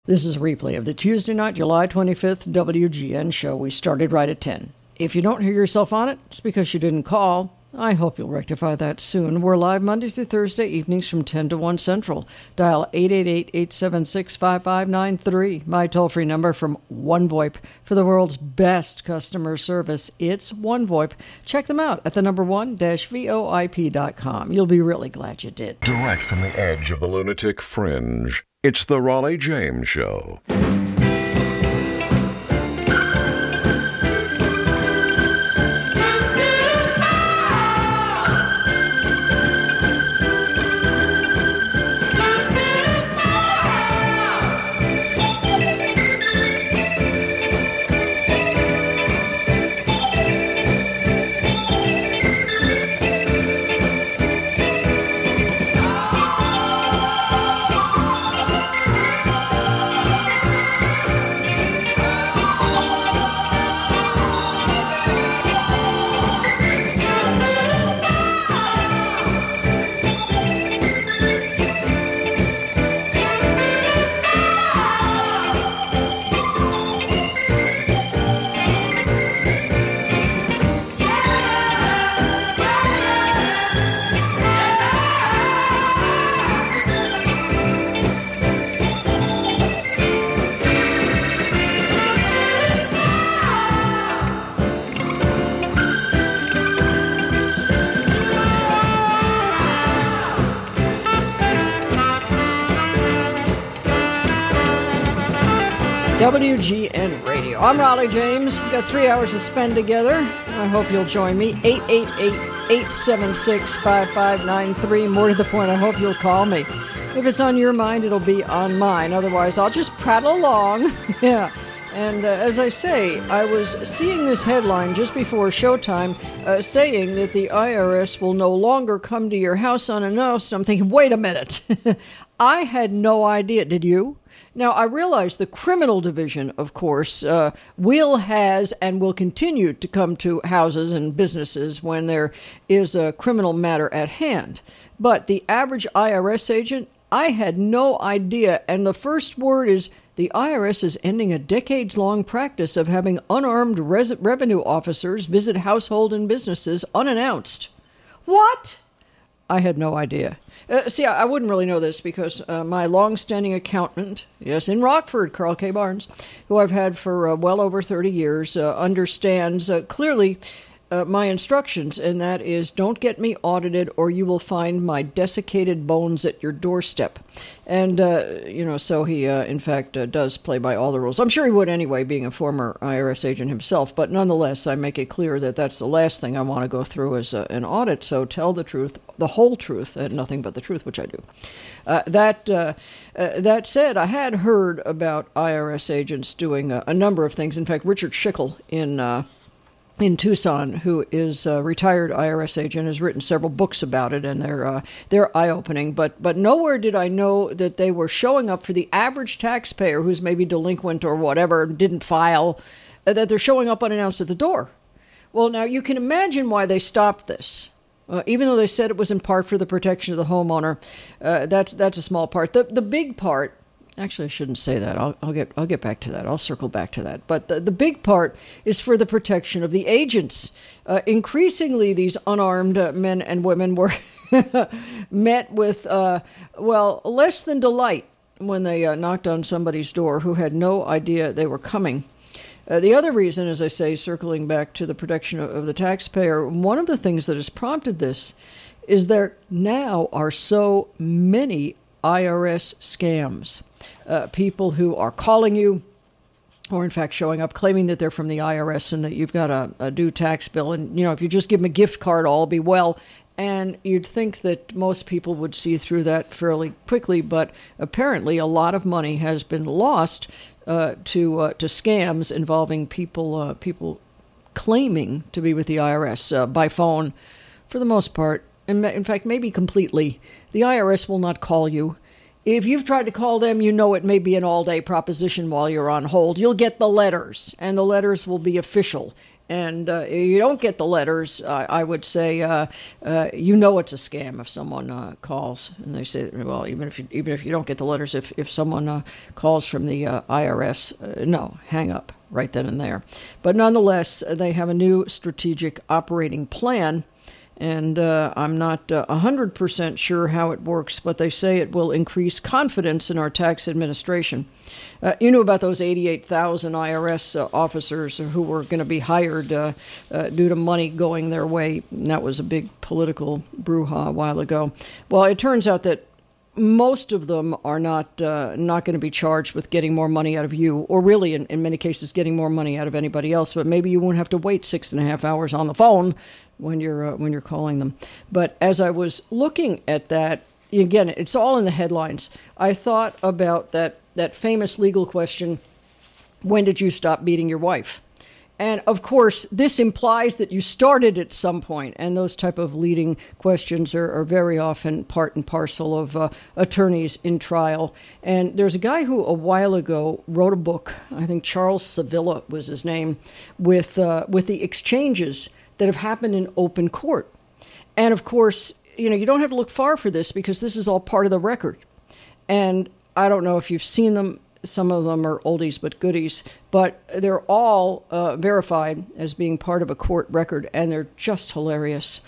This is a replay of the Tuesday night, July 25th WGN show. We started right at 10. If you don't hear yourself on it, it's because you didn't call. I hope you'll rectify that soon. We're live Monday through Thursday evenings from 10 to 1 Central. Dial 888-876-5593. My toll-free number from OneVoIP for the world's best customer service. It's OneVoIP. Check them out at the number one-voip.com. You'll be really glad you did. Direct from the edge of the lunatic fringe, it's the Raleigh James Show. WGN Radio. I'm Raleigh James. We've got 3 hours to spend together. I hope you'll join me. 888-876-5593. More to the point, I hope you'll call me. If it's on your mind, it'll be on mine. Otherwise, I'll just prattle along. Yeah. And as I say, I was seeing this headline just before showtime saying that the IRS will no longer come to your house unannounced. I'm thinking, wait a minute. I had no idea. Did you? Now, I realize the criminal division, of course, has and will continue to come to houses and businesses when there is a criminal matter at hand. But the average IRS agent, I had no idea. And the first word is the IRS is ending a decades-long practice of having unarmed revenue officers visit household and businesses unannounced. What? I had no idea. See, I wouldn't really know this because my long-standing accountant, yes, in Rockford, Carl K. Barnes, who I've had for well over 30 years, understands clearly my instructions, and that is don't get me audited or you will find my desiccated bones at your doorstep. And, so he, in fact, does play by all the rules. I'm sure he would anyway, being a former IRS agent himself. But nonetheless, I make it clear that that's the last thing I want to go through as an audit. So tell the truth, the whole truth, and nothing but the truth, which I do. That said, I had heard about IRS agents doing a number of things. In fact, Richard Schickel in Tucson, who is a retired IRS agent, has written several books about it, and they're eye-opening. But nowhere did I know that they were showing up for the average taxpayer who's maybe delinquent or whatever, didn't file, that they're showing up unannounced at the door. Well, now you can imagine why they stopped this. Even though they said it was in part for the protection of the homeowner, that's a small part. The big part. Actually, I shouldn't say that. I'll get back to that. I'll circle back to that. But the big part is for the protection of the agents. Increasingly, these unarmed men and women were met with, less than delight when they knocked on somebody's door who had no idea they were coming. The other reason, as I say, circling back to the protection of the taxpayer, one of the things that has prompted this is there now are so many IRS scams. People who are calling you, or in fact showing up, claiming that they're from the IRS and that you've got a due tax bill. And, if you just give them a gift card, all will be well. And you'd think that most people would see through that fairly quickly. But apparently a lot of money has been lost to scams involving people claiming to be with the IRS by phone for the most part. And in fact, maybe completely. The IRS will not call you. If you've tried to call them, it may be an all-day proposition while you're on hold. You'll get the letters, and the letters will be official. and you don't get the letters, I would say you know it's a scam if someone calls and they say, well, even if you don't get the letters, if someone calls from the IRS, no, hang up right then and there. But nonetheless, they have a new strategic operating plan. And I'm not 100% sure how it works, but they say it will increase confidence in our tax administration. You knew about those 88,000 IRS officers who were going to be hired due to money going their way. And that was a big political brouhaha a while ago. Well, it turns out that most of them are not going to be charged with getting more money out of you, or really, in many cases, getting more money out of anybody else. But maybe you won't have to wait 6.5 hours on the phone when you're calling them. But as I was looking at that, again, it's all in the headlines. I thought about that famous legal question: when did you stop beating your wife? And of course, this implies that you started at some point, and those type of leading questions are very often part and parcel of attorneys in trial. And there's a guy who a while ago wrote a book, I think Charles Sevilla was his name, with the exchanges that have happened in open court. And of course, you don't have to look far for this because this is all part of the record. And I don't know if you've seen them. Some of them are oldies but goodies, but they're all verified as being part of a court record, and they're just hilarious.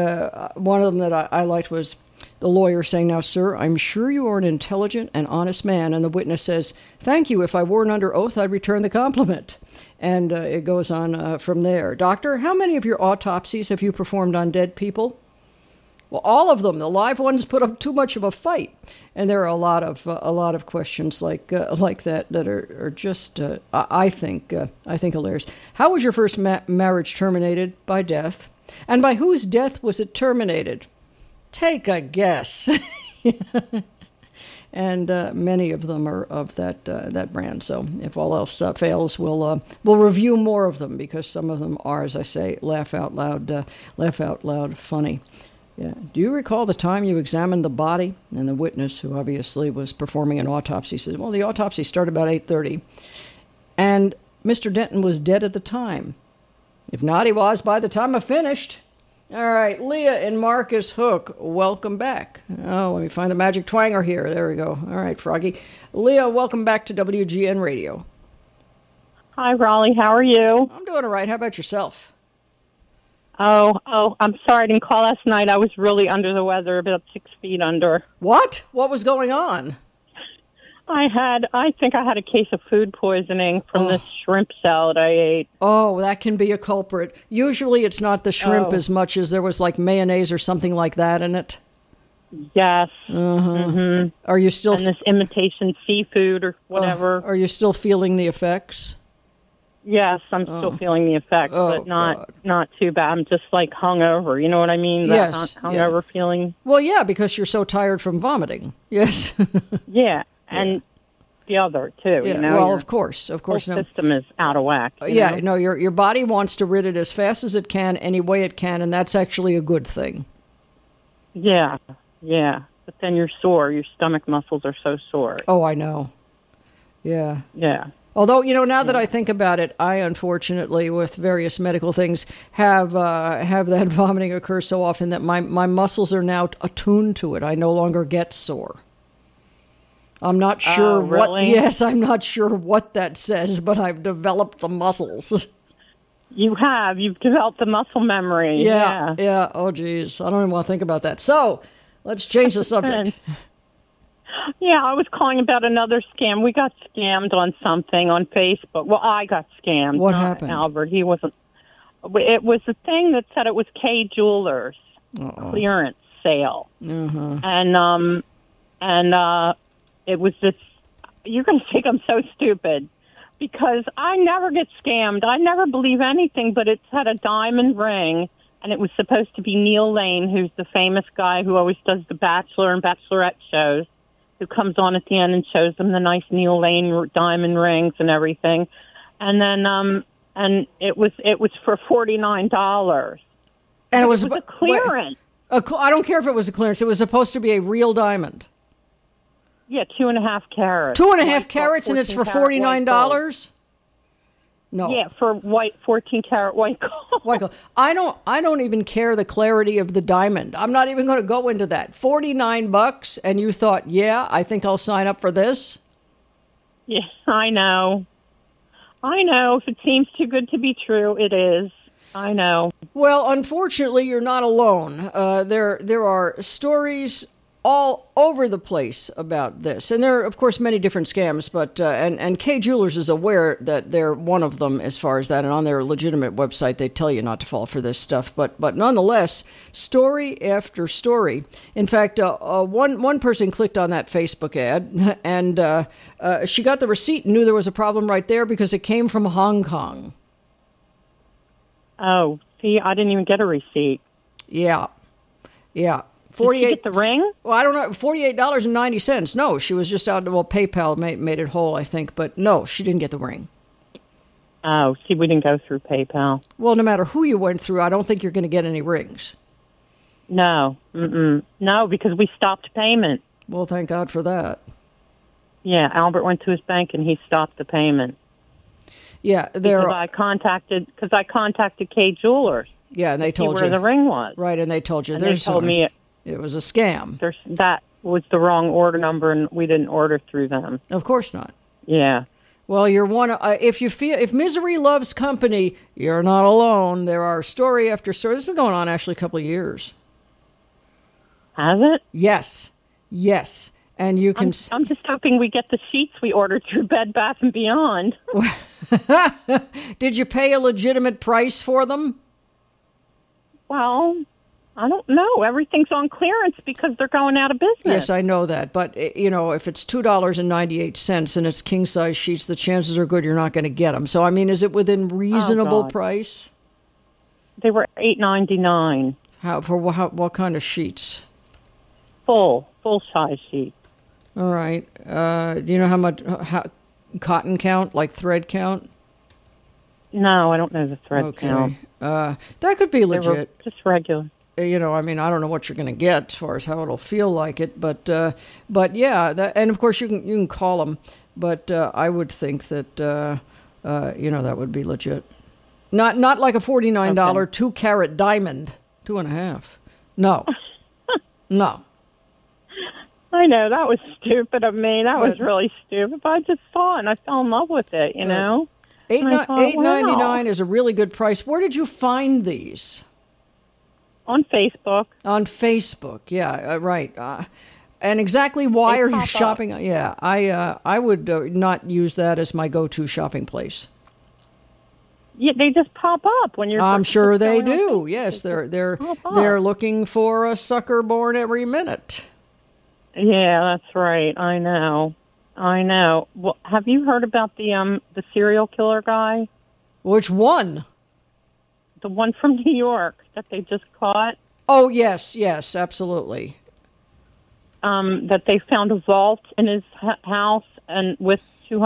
One of them that I liked was the lawyer saying, "Now, sir, I'm sure you are an intelligent and honest man." And the witness says, "Thank you. If I weren't under oath, I'd return the compliment." And it goes on from there. "Doctor, how many of your autopsies have you performed on dead people?" Well, all of them. The live ones put up too much of a fight, and there are a lot of questions like that are just I think hilarious. How was your first marriage terminated? By death, and by whose death was it terminated? Take a guess. And many of them are of that brand. So if all else fails, we'll review more of them because some of them are, as I say, laugh out loud funny. Yeah. Do you recall the time you examined the body? And the witness, who obviously was performing an autopsy, says, "Well, the autopsy started about 8:30, and Mr. Denton was dead at the time. If not, he was by the time I finished." All right, Leah and Marcus Hook, welcome back. Oh, let me find the magic twanger here. There we go. All right, Froggy. Leah, welcome back to WGN Radio. Hi, Raleigh. How are you? I'm doing all right. How about yourself? Oh, I'm sorry I didn't call last night. I was really under the weather, about 6 feet under. What? What was going on? I think I had a case of food poisoning from this shrimp salad I ate. Oh, that can be a culprit. Usually it's not the shrimp as much as there was like mayonnaise or something like that in it. Yes. Mm-hmm. Are you still... And this imitation seafood or whatever. Are you still feeling the effects? Yes, I'm still feeling the effects, but not too bad. I'm just like hungover. You know what I mean? Yes. Hungover feeling. Well, yeah, because you're so tired from vomiting. Yes. Yeah, and the other too. Yeah. You know, well, of course. Whole system is out of whack. You know? Your body wants to rid it as fast as it can, any way it can, and that's actually a good thing. Yeah. But then you're sore. Your stomach muscles are so sore. Oh, I know. Yeah. Yeah. Although, now that I think about it, I unfortunately, with various medical things, have that vomiting occur so often that my muscles are now attuned to it. I no longer get sore. I'm not sure really? Yes, I'm not sure what that says, but I've developed the muscles. You have. You've developed the muscle memory. Yeah. Oh, geez. I don't even want to think about that. So, let's change the subject. Yeah, I was calling about another scam. We got scammed on something on Facebook. Well, I got scammed. What happened? Albert, he wasn't. It was a thing that said it was K Jewelers clearance sale, and it was this. You're going to think I'm so stupid because I never get scammed. I never believe anything, but it had a diamond ring, and it was supposed to be Neil Lane, who's the famous guy who always does the Bachelor and Bachelorette shows, who comes on at the end and shows them the nice Neil Lane diamond rings and everything. And then, and it was for $49. And it was a clearance. I don't care if it was a clearance. It was supposed to be a real diamond. Yeah, 2.5 carats. 2.5 carats, and it's for $49? No. Yeah, for 14 karat white gold. White gold. I don't even care the clarity of the diamond. I'm not even going to go into that. $49, and you thought, yeah, I think I'll sign up for this? Yeah, I know. If it seems too good to be true, it is. I know. Well, unfortunately, you're not alone. There are stories all over the place about this, and there are, of course, many different scams. But and Kay Jewelers is aware that they're one of them as far as that, and on their legitimate website, they tell you not to fall for this stuff. But nonetheless, story after story. In fact, one person clicked on that Facebook ad, and she got the receipt and knew there was a problem right there because it came from Hong Kong. Oh, see, I didn't even get a receipt. Yeah. 48. Did you get the ring? Well, I don't know. $48.90. No, she was just out. Well, PayPal made it whole, I think, but no, she didn't get the ring. Oh, see, we didn't go through PayPal. Well, no matter who you went through, I don't think you're going to get any rings. No, no, because we stopped payment. Well, thank God for that. Yeah, Albert went to his bank and he stopped the payment. Yeah, because I contacted Kay Jewelers. Yeah, and they told you where the ring was. Right, and they told you. And they told me it was a scam. That was the wrong order number, and we didn't order through them. Of course not. Yeah. Well, you're one. If misery loves company, you're not alone. There are story after story. This has been going on actually a couple of years. Has it? Yes. And you can. I'm just hoping we get the sheets we ordered through Bed Bath & Beyond. Did you pay a legitimate price for them? Well, I don't know. Everything's on clearance because they're going out of business. Yes, I know that. But, if it's $2.98 and it's king-size sheets, the chances are good you're not going to get them. So, I mean, is it within reasonable price? They were $8.99. What kind of sheets? Full-size sheets. All right. Do you know how much cotton count, like thread count? No, I don't know the thread count. That could be legit. They were just regular. I don't know what you're going to get as far as how it'll feel like it, but yeah, and of course you can call them, but I would think that that would be legit. Not like a $49 2-carat diamond, 2.5. No, no. I know, that was stupid of me. That was really stupid. But I just saw it and I fell in love with it, you know. $8.99 is a really good price. Where did you find these? On Facebook. On Facebook, yeah, right. And exactly why are you shopping? Yeah, I would not use that as my go-to shopping place. Yeah, they just pop up when you're. I'm sure they do. Yes, they're looking for a sucker born every minute. Yeah, that's right. I know. Well, have you heard about the serial killer guy? Which one? The one from New York that they just caught. Oh, yes, absolutely. That they found a vault in his house and with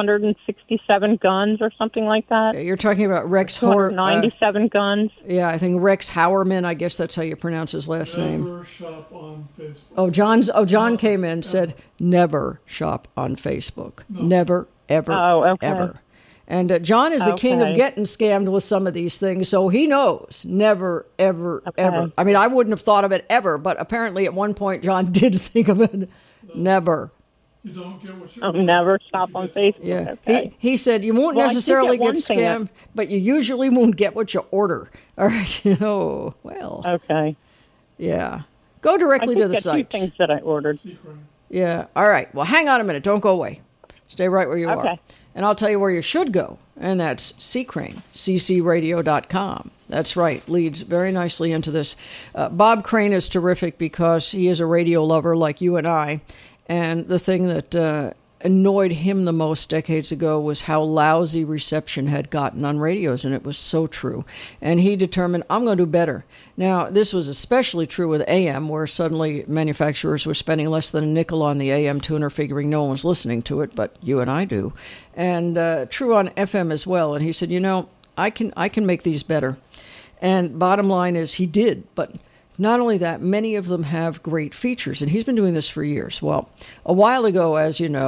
267 guns or something like that. You're talking about Rex 297 guns. Yeah, I think Rex Howerman, I guess that's how you pronounce his last name. Never shop on Facebook. John came in and said, never shop on Facebook. No. Never, ever, ever. And John is the king of getting scammed with some of these things, so he knows. Never, ever, ever. I mean, I wouldn't have thought of it ever, but apparently at one point John did think of it. No. Never. You don't get what you're never shop on Facebook. Yeah. Okay. He said you won't necessarily get scammed, but you usually won't get what you order. All right. Well. Okay. Yeah. Go directly to the sites. 2 things that I ordered. Yeah. All right. Well, hang on a minute. Don't go away. Stay right where you are. And I'll tell you where you should go. And that's C-Crane, ccradio.com. That's right. Leads very nicely into this. Bob Crane is terrific because he is a radio lover like you and I. And the thing that annoyed him the most decades ago was how lousy reception had gotten on radios, and it was so true. And he determined, I'm going to do better. Now, this was especially true with AM, where suddenly manufacturers were spending less than a nickel on the AM tuner, figuring no one was listening to it, but you and I do. And true on FM as well. And he said, I can make these better. And bottom line is he did, but not only that, many of them have great features, and he's been doing this for years. Well, a while ago, as you know,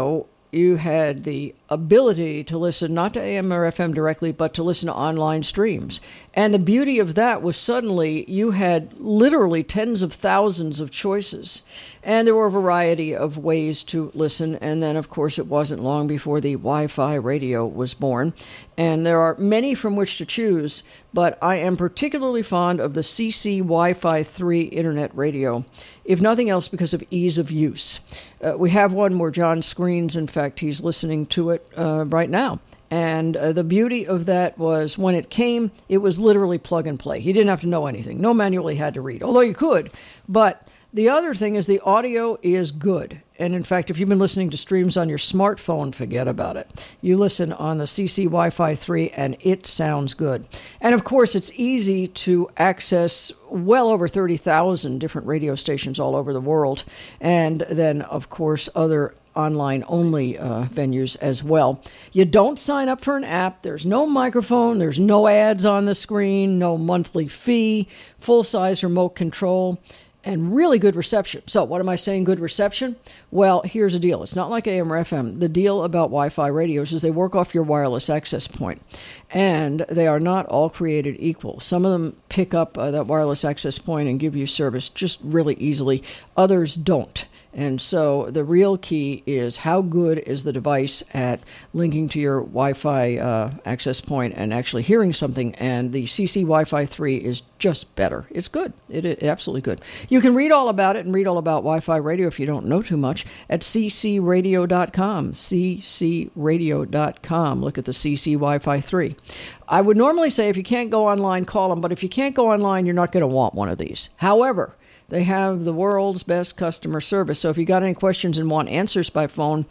you had the ability to listen not to AM or FM directly, but to listen to online streams. And the beauty of that was suddenly you had literally tens of thousands of choices. And there were a variety of ways to listen. And then, of course, it wasn't long before the Wi-Fi radio was born. And there are many from which to choose, but I am particularly fond of the CC Wi-Fi 3 Internet Radio, if nothing else because of ease of use. We have one where John screens, in fact, he's listening to it right now. And the beauty of that was when it came, it was literally plug and play. You didn't have to know anything. No manual he had to read, although you could. But the other thing is the audio is good. And in fact, if you've been listening to streams on your smartphone, forget about it. You listen on the CC Wi-Fi 3 and it sounds good. And of course, it's easy to access well over 30,000 different radio stations all over the world. And then, of course, other online-only venues as well. You don't sign up for an app. There's no microphone. There's no ads on the screen, no monthly fee, full-size remote control, and really good reception. So what am I saying, good reception? Well, here's the deal. It's not like AM or FM. The deal about Wi-Fi radios is they work off your wireless access point, and they are not all created equal. Some of them pick up that wireless access point and give you service just really easily. Others don't. And so the real key is how good is the device at linking to your Wi-Fi access point and actually hearing something. And the CC Wi-Fi 3 is just better. It's good. It's absolutely good. You can read all about it and read all about Wi-Fi radio if you don't know too much at ccradio.com. ccradio.com. Look at the CC Wi-Fi 3. I would normally say if you can't go online, call them. But if you can't go online, you're not going to want one of these. However, they have the world's best customer service. So if you got any questions and want answers by phone,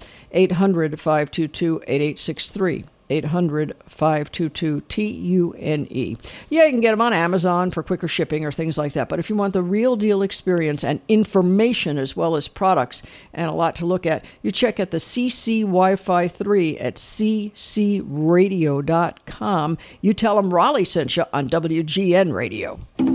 800-522-8863. 800-522-TUNE. Yeah, you can get them on Amazon for quicker shipping or things like that. But if you want the real deal experience and information as well as products and a lot to look at, you check out the CC Wi-Fi 3 at ccradio.com. You tell them Raleigh sent you on WGN Radio.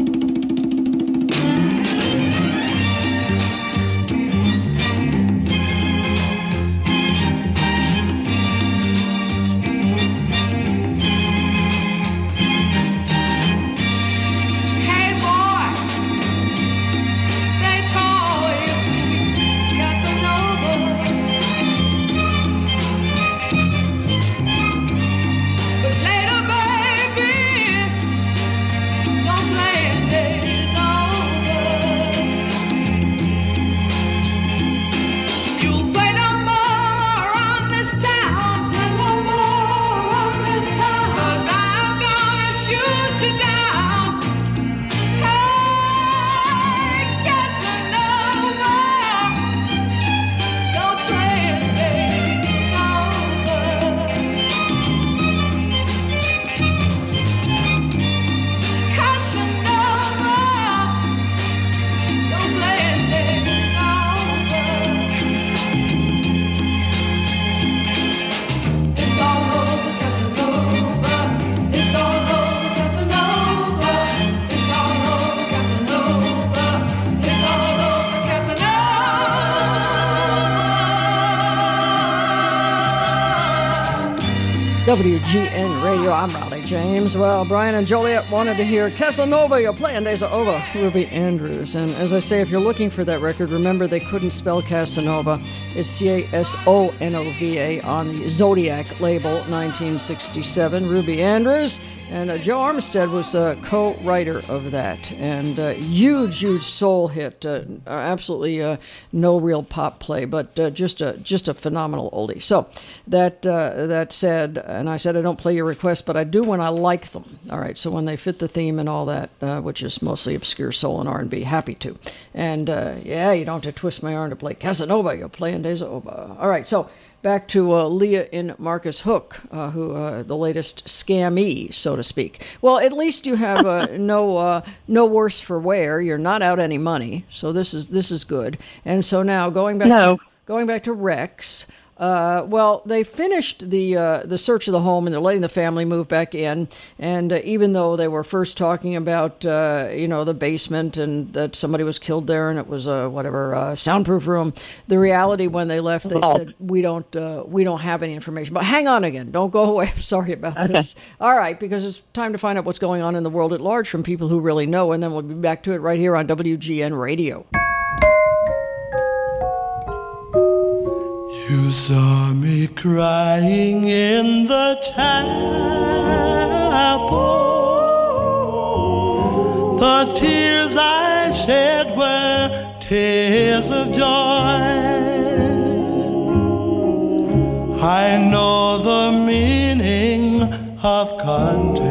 WGN Radio, I'm Raleigh James. Well, Brian and Joliet wanted to hear Casanova, Your Playing Days Are Over, Ruby Andrews. And as I say, if you're looking for that record, remember they couldn't spell Casanova. It's Casonova on the Zodiac label, 1967. Ruby Andrews. And Joe Armistead was a co-writer of that. And huge soul hit. Absolutely no real pop play, but just a phenomenal oldie. So that said, and I said I don't play your requests, but I do when I like them. All right, so when they fit the theme and all that, which is mostly obscure soul and R&B, happy to. And yeah, you don't have to twist my arm to play Casanova. You're playing Days Over. All right, so back to Leah in Marcus Hook, who the latest scammy, so to speak. Well, at least you have no worse for wear. You're not out any money, so this is good. And so now going back to Rex. Well, they finished the search of the home, and they're letting the family move back in. And even though they were first talking about the basement and that somebody was killed there, and it was a soundproof room, the reality when they left, they said we don't have any information. But hang on again, don't go away. Sorry about this. All right, because it's time to find out what's going on in the world at large from people who really know, and then we'll be back to it right here on WGN Radio. You saw me crying in the chapel. The tears I shed were tears of joy. I know the meaning of contentment.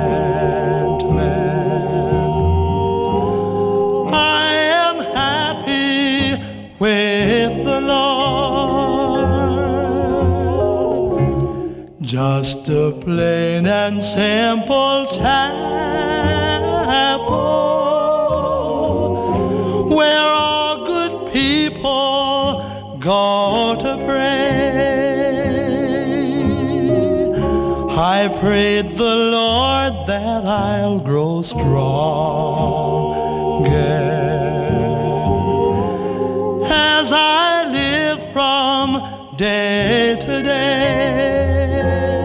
I am happy with the Lord. Just a plain and simple chapel where all good people go to pray. I prayed the Lord that I'll grow strong as I live from day to day.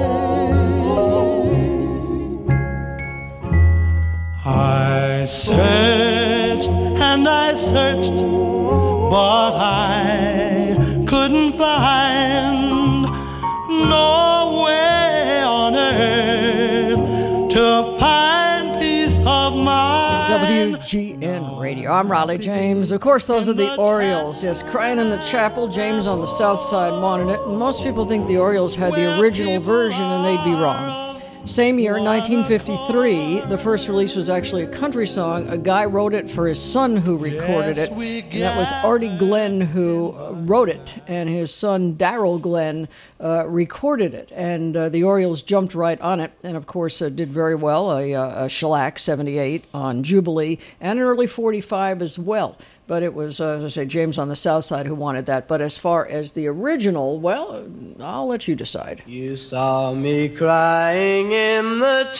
I searched and I searched, but I couldn't find no way on earth to find peace of mind. WGN Radio. I'm Raleigh James. Of course, those are the Orioles. Yes, crying in the chapel. James on the south side wanted it. And most people think the Orioles had the original version, and they'd be wrong. Same year, 1953, the first release was actually a country song. A guy wrote it for his son who recorded it. And that was Artie Glenn who wrote it. And his son, Darrell Glenn, recorded it. And the Orioles jumped right on it. And, of course, did very well. A shellac 78 on Jubilee. And an early 45 as well. But it was, as I say, James on the south side who wanted that. But as far as the original, well, I'll let you decide. You saw me crying in the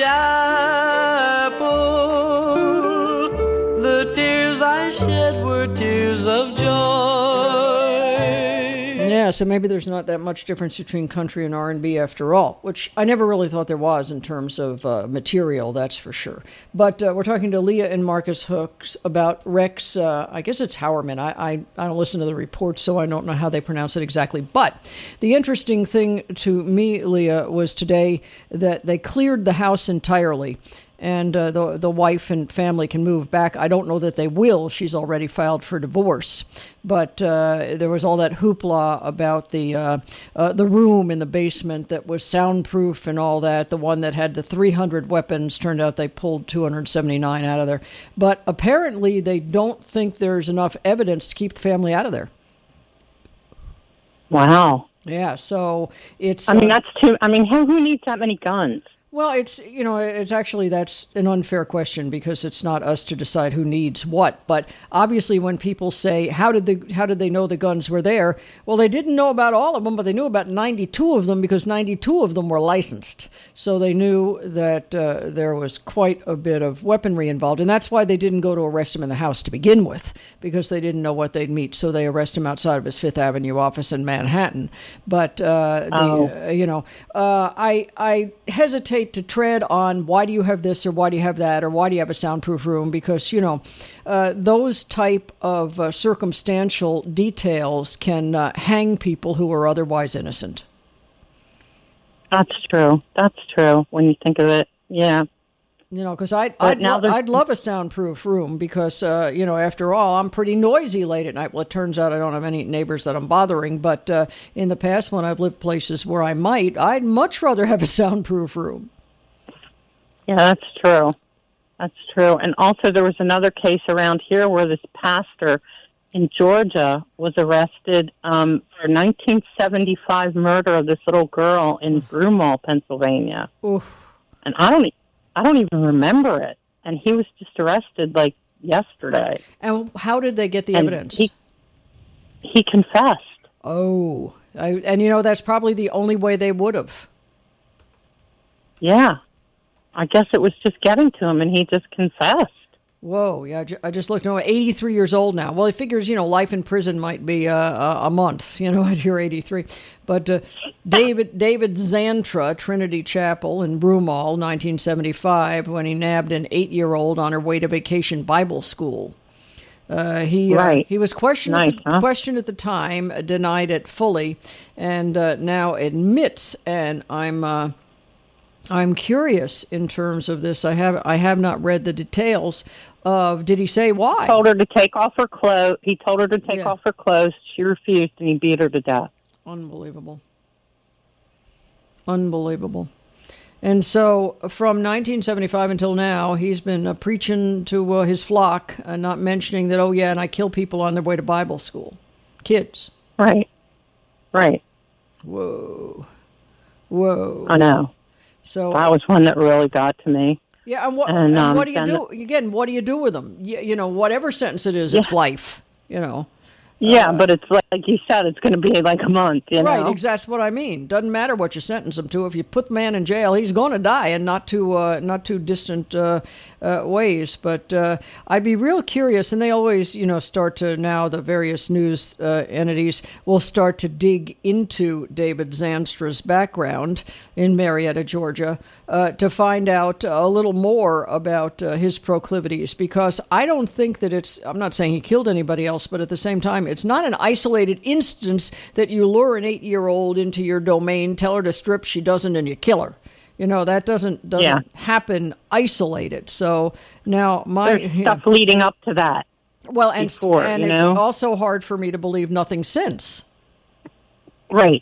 chapel. The tears I shed were tears of joy. Yeah, so maybe there's not that much difference between country and R&B after all, which I never really thought there was in terms of material, that's for sure. But we're talking to Leah and Marcus Hooks about Rex, I guess it's Howerman. I don't listen to the reports, so I don't know how they pronounce it exactly. But the interesting thing to me, Leah, was today that they cleared the house entirely. And the wife and family can move back. I don't know that they will. She's already filed for divorce. But there was all that hoopla about the room in the basement that was soundproof and all that. The one that had the 300 weapons, turned out they pulled 279 out of there. But apparently they don't think there's enough evidence to keep the family out of there. Wow. Yeah, so it's... I mean, that's too... I mean, who needs that many guns? Well, it's actually, that's an unfair question because it's not us to decide who needs what. But obviously when people say, how did they know the guns were there? Well, they didn't know about all of them, but they knew about 92 of them because 92 of them were licensed. So they knew that there was quite a bit of weaponry involved. And that's why they didn't go to arrest him in the house to begin with, because they didn't know what they'd meet. So they arrest him outside of his Fifth Avenue office in Manhattan. But, I hesitate to tread on why do you have this or why do you have that or why do you have a soundproof room, because those type of circumstantial details can hang people who are otherwise innocent. That's true when you think of it. Yeah. Because I'd love a soundproof room because, after all, I'm pretty noisy late at night. Well, it turns out I don't have any neighbors that I'm bothering, but in the past when I've lived places where I'd much rather have a soundproof room. Yeah, that's true. And also there was another case around here where this pastor in Georgia was arrested for 1975 murder of this little girl in Broomall, Pennsylvania. Oof. And I don't even remember it. And he was just arrested yesterday. And how did they get the evidence? He confessed. Oh, and that's probably the only way they would have. Yeah. I guess it was just getting to him, and he just confessed. Whoa, yeah, I just looked, 83 years old now. Well, it figures, life in prison might be a month, at your 83. But David Zantra, Trinity Chapel in Broomall, 1975, when he nabbed an 8-year-old on her way to vacation Bible school. He was questioned at the time, denied it fully, and now admits. And I'm curious in terms of this. I have not read the details of. Did he say why? He told her to take off her clothes. He told her to take off her clothes. She refused, and he beat her to death. Unbelievable. And so from 1975 until now, he's been preaching to his flock, not mentioning that, and I kill people on their way to Bible school. Kids. Right. Whoa. I know. So that was one that really got to me. Yeah, and what do you do? Again, what do you do with them? Whatever sentence it is, it's life, Yeah, but it's like you said, it's going to be like a month, Right, exactly. That's what I mean. Doesn't matter what you sentence him to. If you put the man in jail, he's going to die, and not too distant ways. But I'd be real curious, and they always, start to, now the various news entities will start to dig into David Zanstra's background in Marietta, Georgia, to find out a little more about his proclivities, because I don't think that I'm not saying he killed anybody else, but at the same time, it's not an isolated instance that you lure an 8-year-old into your domain, tell her to strip, she doesn't, and you kill her. That doesn't happen isolated. So now there's stuff leading up to that. Well, and it's also hard for me to believe nothing since. Right.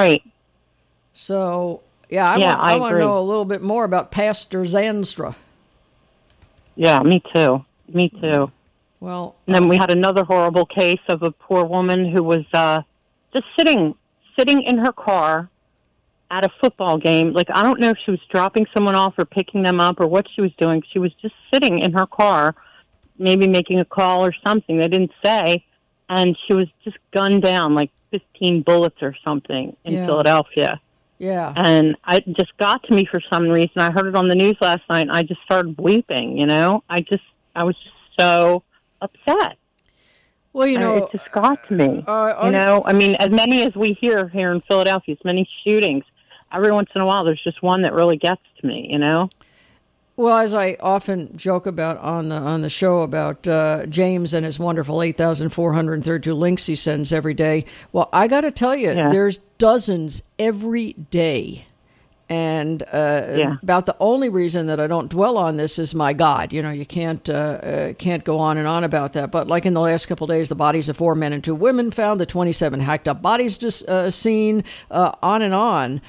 So I want to know a little bit more about Pastor Zanstra. Yeah, me too. Well, and then we had another horrible case of a poor woman who was just sitting in her car at a football game. Like, I don't know if she was dropping someone off or picking them up or what she was doing. She was just sitting in her car, maybe making a call or something. They didn't say. And she was just gunned down, like 15 bullets or something in Philadelphia. Yeah. And it just got to me for some reason. I heard it on the news last night, and I just started weeping, I was just so upset. Well, it just got to me. I mean, as many as we hear here in Philadelphia, as many shootings, every once in a while there's just one that really gets to me, Well, as I often joke about on the show about James and his wonderful 8,432 links he sends every day. Well, I got to tell you, there's dozens every day. And about the only reason that I don't dwell on this is my God. You can't go on and on about that. But like in the last couple of days, the bodies of 4 men and 2 women found, the 27 hacked up bodies just seen, on and on.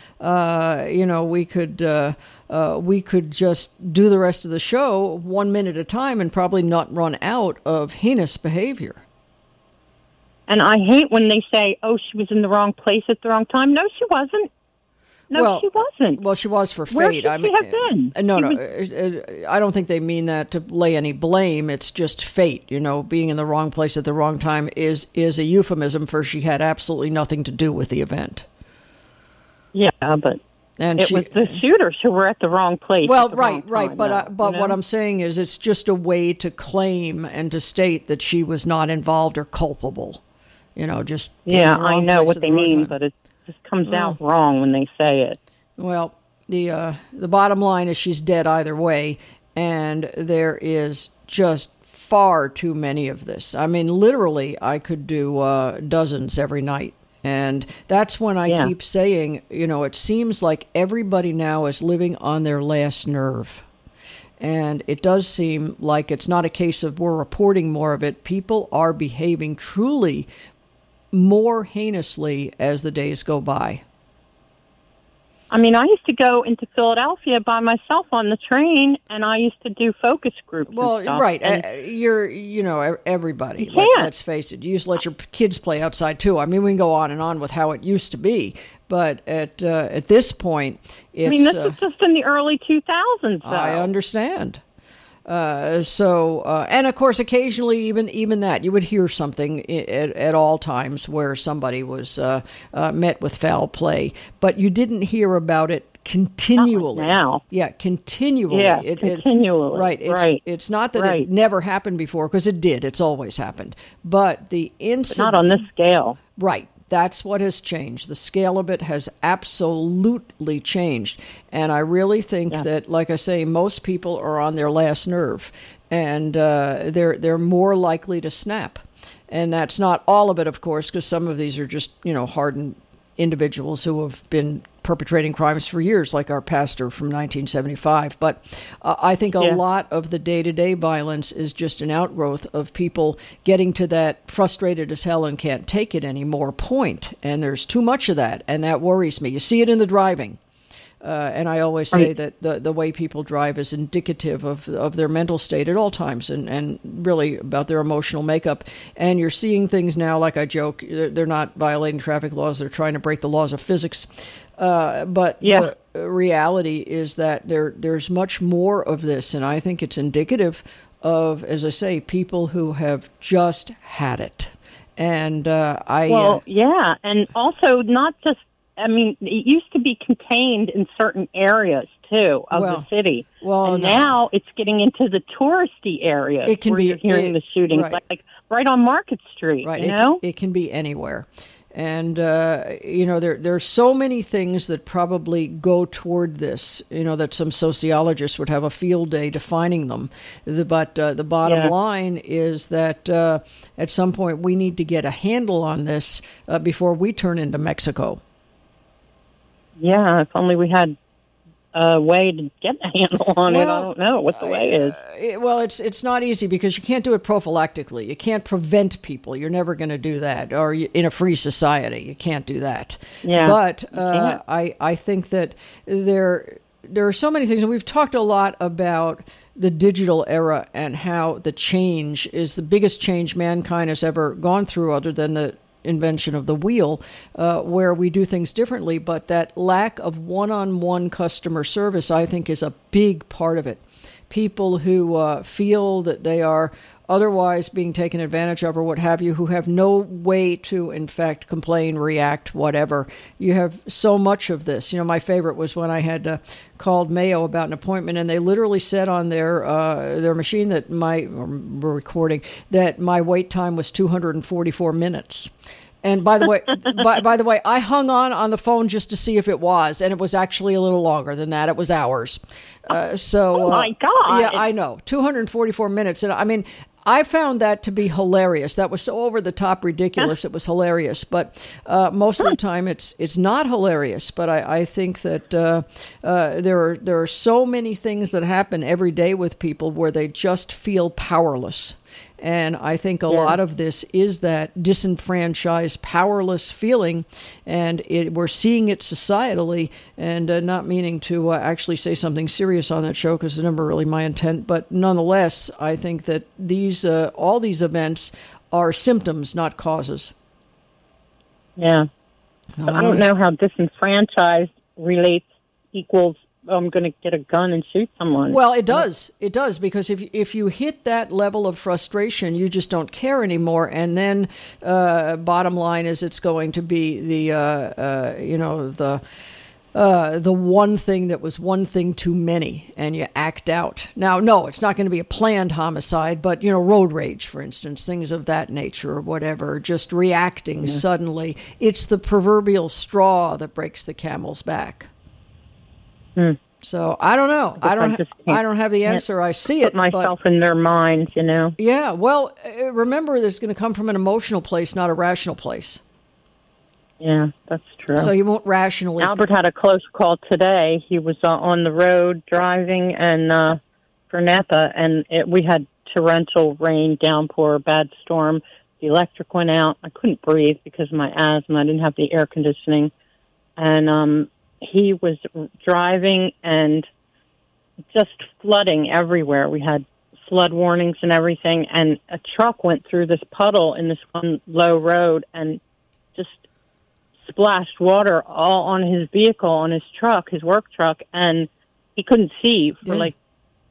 We could just do the rest of the show 1 minute at a time and probably not run out of heinous behavior. And I hate when they say, she was in the wrong place at the wrong time. No, she wasn't. No, she wasn't. Well, she was for fate. Where should she have been? I don't think they mean that to lay any blame. It's just fate. Being in the wrong place at the wrong time is a euphemism for she had absolutely nothing to do with the event. Yeah, but it was the shooters who were at the wrong place. Well, right. But what I'm saying is it's just a way to claim and to state that she was not involved or culpable. Just I know what they mean, but it just comes out wrong when they say it. Well, the bottom line is she's dead either way, and there is just far too many of this. I mean, literally, I could do dozens every night. And that's when I keep saying, it seems like everybody now is living on their last nerve. And it does seem like it's not a case of we're reporting more of it. People are behaving truly more heinously as the days go by. I mean, I used to go into Philadelphia by myself on the train, and I used to do focus groups. Well, and stuff. Right. Everybody. Let's face it. You used to let your kids play outside, too. I mean, we can go on and on with how it used to be. But at this point, it's... I mean, this was just in the early 2000s, though. I understand. And of course, occasionally, even that, you would hear something at all times where somebody was met with foul play, but you didn't hear about it continually. Now. Yeah, continually. Yeah, continually. Right. It's not that it never happened before, because it did. It's always happened. But the incident... But not on this scale. Right. That's what has changed. The scale of it has absolutely changed. And I really think that, like I say, most people are on their last nerve, and they're more likely to snap. And that's not all of it, of course, because some of these are just, hardened individuals who have been perpetrating crimes for years, like our pastor from 1975. But I think a lot of the day-to-day violence is just an outgrowth of people getting to that frustrated as hell and can't take it anymore point. And there's too much of that, and that worries me. You see it in the driving. And I always say that the way people drive is indicative of their mental state at all times, and really about their emotional makeup. And you're seeing things now, like I joke, they're not violating traffic laws, they're trying to break the laws of physics. But the reality is that there's much more of this, and I think it's indicative of, as I say, people who have just had it. And and also not just, it used to be contained in certain areas, too, of the city. And now it's getting into the touristy areas where you're hearing the shootings, like right on Market Street, It can be anywhere. And, there's so many things that probably go toward this, that some sociologists would have a field day defining them. But the bottom line is that at some point we need to get a handle on this before we turn into Mexico. Yeah, if only we had a way to get a handle on it. I don't know what the way is. It's not easy because you can't do it prophylactically. You can't prevent people. You're never going to do that. Or in a free society, you can't do that. Yeah. But I think that there are so many things, and we've talked a lot about the digital era and how the change is the biggest change mankind has ever gone through, other than the invention of the wheel, where we do things differently. But that lack of one-on-one customer service, I think, is a big part of it. People who feel that they are otherwise being taken advantage of or what have you, who have no way to, in fact, complain, react, whatever. You have so much of this. My favorite was when I had called Mayo about an appointment, and they literally said on their machine that my wait time was 244 minutes. And by the way, by the way, I hung on the phone just to see if it was, and it was actually a little longer than that. It was hours. Oh my God! Yeah, I know, 244 minutes, and I found that to be hilarious. That was so over the top ridiculous. It was hilarious, but most of the time it's not hilarious. But I think that there are so many things that happen every day with people where they just feel powerless. And I think a lot of this is that disenfranchised, powerless feeling, and we're seeing it societally, and not meaning to actually say something serious on that show, because it's never really my intent, but nonetheless, I think that all these events are symptoms, not causes. Yeah. I don't know how disenfranchised equals I'm going to get a gun and shoot someone. Well, it does. It does, because if you hit that level of frustration, you just don't care anymore. And then, bottom line is, it's going to be the one thing that was one thing too many, and you act out. Now, no, it's not going to be a planned homicide, but road rage, for instance, things of that nature, or whatever, just reacting suddenly. It's the proverbial straw that breaks the camel's back. So I don't know. I don't have the answer. I see it. Put myself in their minds, Yeah. Well, remember, this is going to come from an emotional place, not a rational place. Yeah, that's true. So you won't rationally. Albert had a close call today. He was on the road driving for Napa, and we had torrential rain, downpour, bad storm. The electric went out. I couldn't breathe because of my asthma. I didn't have the air conditioning, and he was driving and just flooding everywhere. We had flood warnings and everything, and a truck went through this puddle in this one low road and just splashed water all on his vehicle, on his truck, his work truck, and he couldn't see for like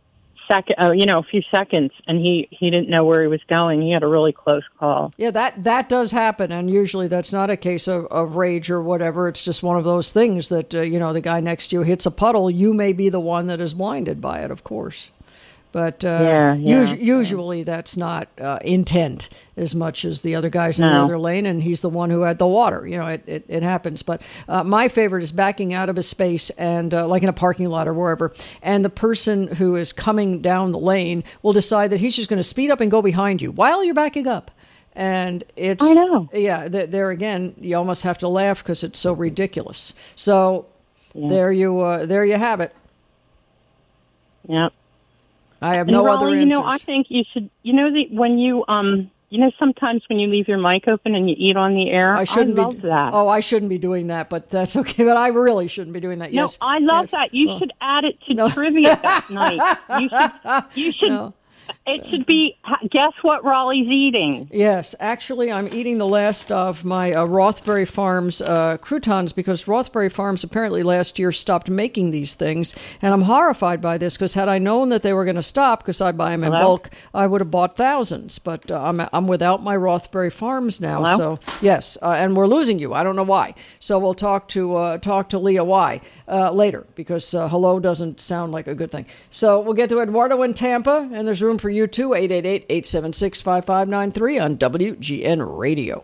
a few seconds, and he didn't know where he was going. He had a really close call. Yeah, that does happen, and usually that's not a case of rage or whatever. It's just one of those things that, the guy next to you hits a puddle. You may be the one that is blinded by it, of course. But usually that's not intent as much as the other guy's in the other lane, and he's the one who had the water. It happens. But my favorite is backing out of a space, and like in a parking lot or wherever, and the person who is coming down the lane will decide that he's just going to speed up and go behind you while you're backing up. And it's, I know. Yeah, there again, you almost have to laugh because it's so ridiculous. So there you have it. Yep. I have no other answers. I think you should. When you sometimes when you leave your mic open and you eat on the air, I love that. Oh, I shouldn't be doing that, but that's okay. But I really shouldn't be doing that. No, yes, I love that. You should add it to trivia that night. You should. No. It should be, guess what Raleigh's eating? Yes, actually, I'm eating the last of my Rothbury Farms croutons because Rothbury Farms apparently last year stopped making these things. And I'm horrified by this because had I known that they were going to stop, because I buy them in bulk, I would have bought thousands. But I'm without my Rothbury Farms now. Hello? So, yes, and we're losing you. I don't know why. So we'll talk to Leah why later because hello doesn't sound like a good thing. So we'll get to Eduardo in Tampa, and there's room for you too. 888-876-5593 on WGN Radio.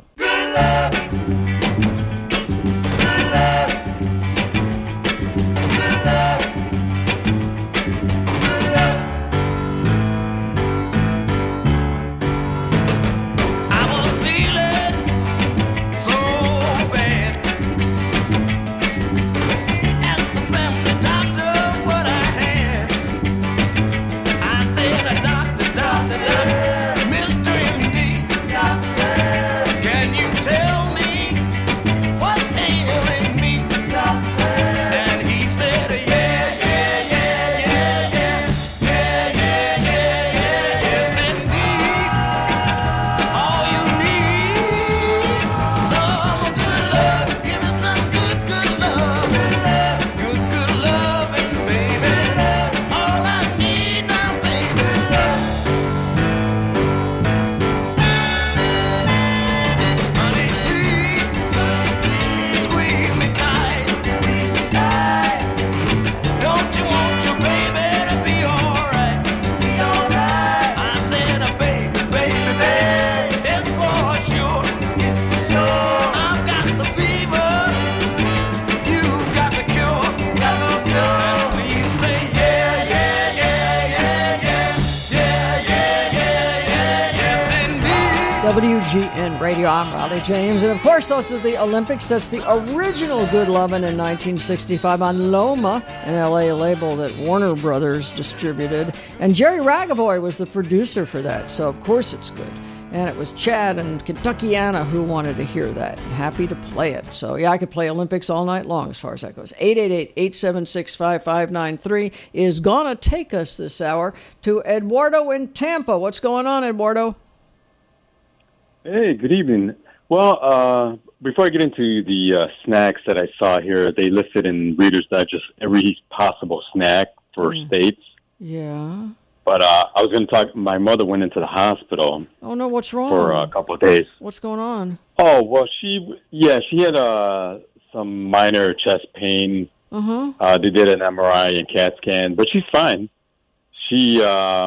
WGN Radio. I'm Raleigh James. And of course, those are the Olympics. That's the original Good Lovin' in 1965 on Loma, an LA label that Warner Brothers distributed. And Jerry Ragavoy was the producer for that. So, of course, it's good. And it was Chad and Kentuckiana who wanted to hear that. Happy to play it. So, yeah, I could play Olympics all night long as far as that goes. 888-876-5593 is going to take us this hour to Eduardo in Tampa. What's going on, Eduardo? Hey, good evening. Well, before I get into the snacks that I saw here, they listed in Reader's Digest every possible snack for states. Yeah. But I was going to talk. My mother went into the hospital. Oh no, what's wrong? For a couple of days. What's going on? Oh well, she had some minor chest pain. Mm-hmm. They did an MRI and CAT scan, but she's fine. She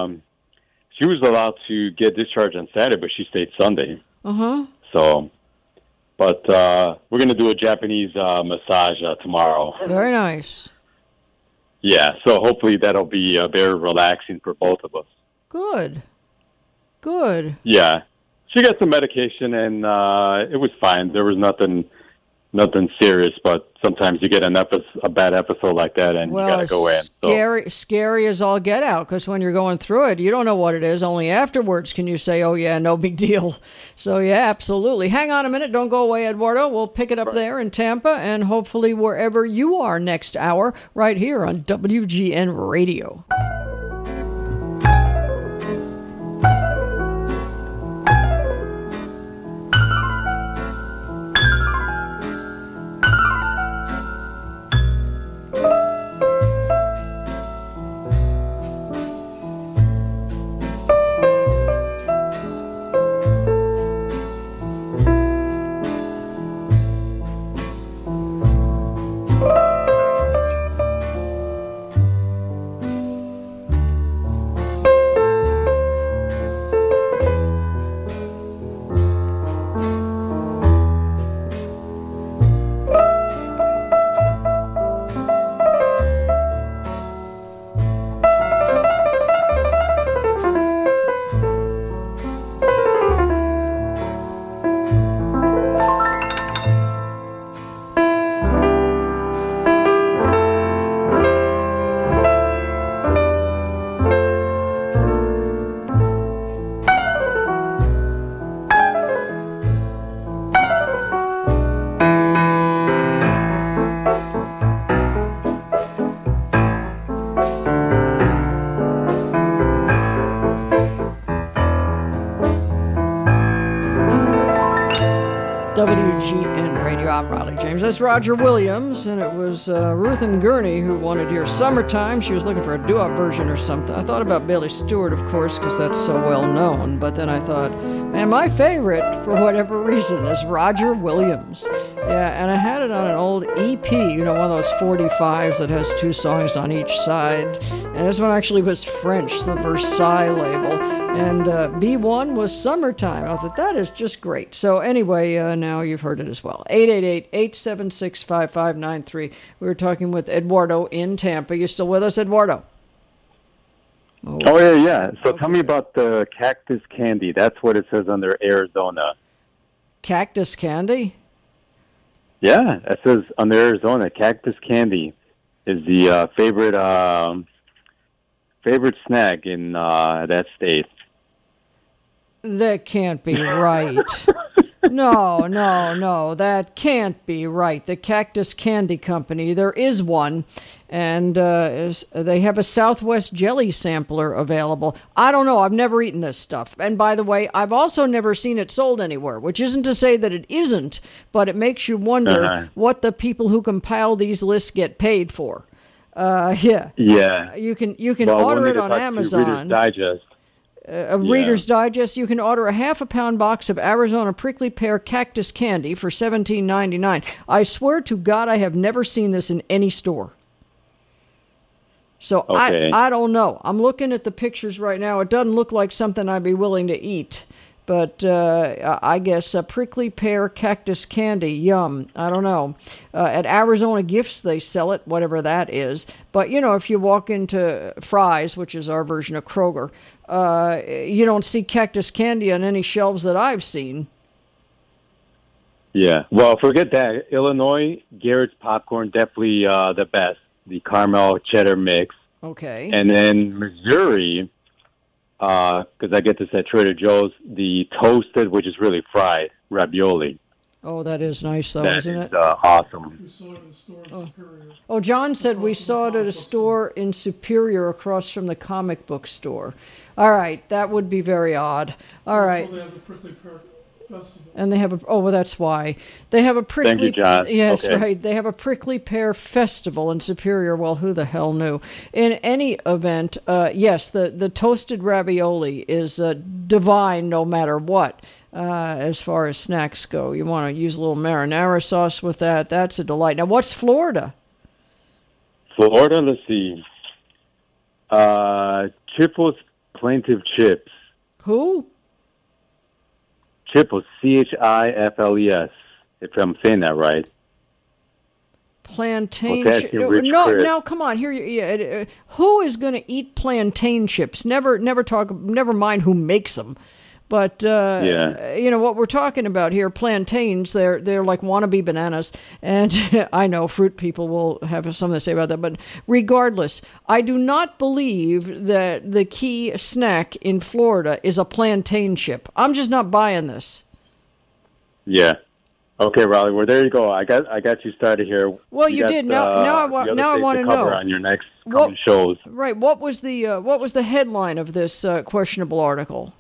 was allowed to get discharged on Saturday, but she stayed Sunday. Uh-huh. So, but we're going to do a Japanese massage tomorrow. Very nice. Yeah, so hopefully that'll be very relaxing for both of us. Good. Yeah. She got some medication, and it was fine. There was nothing serious, but sometimes you get a bad episode like that, and you got to go in. Scary as all get out, because when you're going through it, you don't know what it is. Only afterwards can you say, oh, yeah, no big deal. So, yeah, absolutely. Hang on a minute. Don't go away, Eduardo. We'll pick it up there in Tampa, and hopefully wherever you are next hour, right here on WGN Radio. James. That's Roger Williams, and it was Ruth and Gurney who wanted to hear Summertime. She was looking for a doo-wop version or something. I thought about Bailey Stewart, of course, because that's so well known, but then I thought, man, my favorite, for whatever reason, is Roger Williams. Yeah, and I had it on an old EP, one of those 45s that has 2 songs on each side. And this one actually was French, the Versailles label. And B1 was Summertime. I thought, that is just great. So anyway, now you've heard it as well. 888-876-5593. We were talking with Eduardo in Tampa. You still with us, Eduardo? Oh, yeah. So okay. Tell me about the cactus candy. That's what it says under Arizona. Cactus candy? Yeah, it says under Arizona, cactus candy is the favorite snack in that state. That can't be right. No, that can't be right. The Cactus Candy Company, there is one, and they have a Southwest jelly sampler available. I don't know. I've never eaten this stuff. And by the way, I've also never seen it sold anywhere, which isn't to say that it isn't, but it makes you wonder what the people who compile these lists get paid for. Yeah. You can order it on Amazon. Reader's Digest. Reader's Digest. You can order a half-a-pound box of Arizona prickly pear cactus candy for $17.99. I swear to God, I have never seen this in any store. So okay. I don't know. I'm looking at the pictures right now. It doesn't look like something I'd be willing to eat. But I guess prickly pear cactus candy, yum. I don't know. At Arizona Gifts, they sell it, whatever that is. But, if you walk into Fry's, which is our version of Kroger, you don't see cactus candy on any shelves that I've seen. Yeah. Well, forget that. Illinois, Garrett's popcorn, definitely the best. The caramel cheddar mix. Okay. And then Missouri... because I get this at Trader Joe's, the toasted, which is really fried, ravioli. Oh, that is nice, though, isn't it? That is awesome. We saw it in the store in Superior. Oh, John said we saw it at a store in Superior across from the comic book store. All right, that would be very odd. All right. They have the Prickly Pear Festival. And they have that's why. They have a prickly... Thank you, John. Yes, okay. Right. They have a prickly pear festival in Superior. Well, who the hell knew? In any event, yes, the toasted ravioli is divine no matter what. As far as snacks go, you want to use a little marinara sauce with that. That's a delight. Now, what's Florida? Florida, let's see. Chipos Plaintive Chips. Who? Chipos, Chifles, if I'm saying that right. Plantain chips. No, come on. Here, who is going to eat plantain chips? Never mind who makes them. But, what we're talking about here, plantains, they're like wannabe bananas. And I know fruit people will have something to say about that. But regardless, I do not believe that the key snack in Florida is a plantain chip. I'm just not buying this. Yeah. Okay, Raleigh. Well, there you go. I got you started here. Well, you did. Now I want to know on your next coming shows. Right. What was the headline of this questionable article?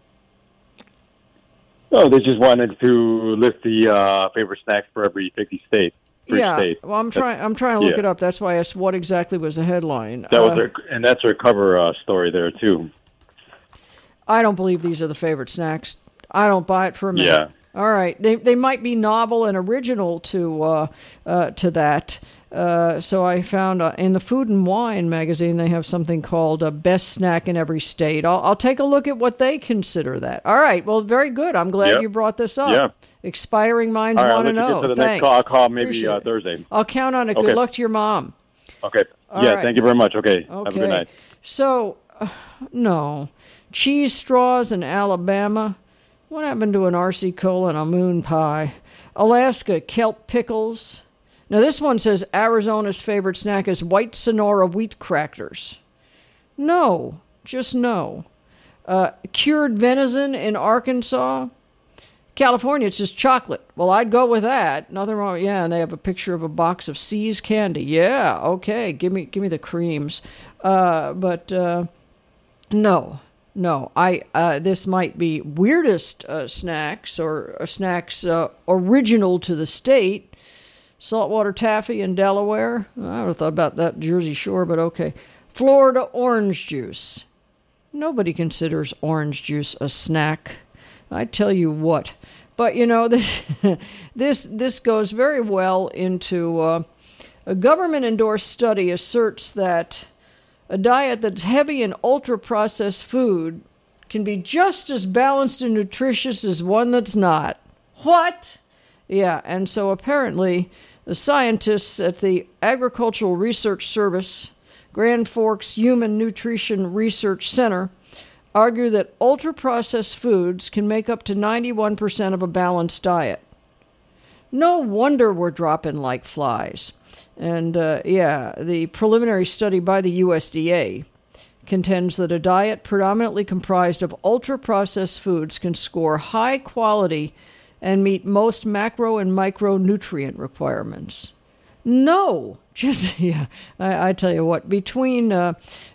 Oh, they just wanted to list the favorite snacks for every 50 state. State. Well, I'm trying to look it up. That's why I asked what exactly was the headline. That's their cover story there too. I don't believe these are the favorite snacks. I don't buy it for a minute. Yeah. All right, they might be novel and original to that. So I found in the Food and Wine magazine they have something called Best Snack in Every State. I'll take a look at what they consider that. All right, well, very good. I'm glad you brought this up. Yeah. Expiring minds want to know. To the Thanks. Next call. I'll call maybe Thursday. I'll count on it. Okay. Good luck to your mom. Okay. All right. Thank you very much. Okay. Have a good night. So, no. Cheese straws in Alabama. What happened to an RC Cola and a moon pie? Alaska, kelp pickles. Now, this one says Arizona's favorite snack is white Sonora wheat crackers. No, just no. Cured venison in Arkansas. California, it's just chocolate. Well, I'd go with that. Nothing wrong. Yeah, and they have a picture of a box of See's candy. Yeah, okay, give me the creams. But no. This might be weirdest snacks or snacks original to the state. Saltwater taffy in Delaware. I would have thought about that Jersey Shore, but okay. Florida orange juice. Nobody considers orange juice a snack. I tell you what. But, this goes very well into a government-endorsed study asserts that a diet that's heavy in ultra-processed food can be just as balanced and nutritious as one that's not. What? Yeah, and so apparently the scientists at the Agricultural Research Service, Grand Forks Human Nutrition Research Center, argue that ultra-processed foods can make up to 91% of a balanced diet. No wonder we're dropping like flies. And, the preliminary study by the USDA contends that a diet predominantly comprised of ultra-processed foods can score high quality and meet most macro and micronutrient requirements. No, I tell you what. Between the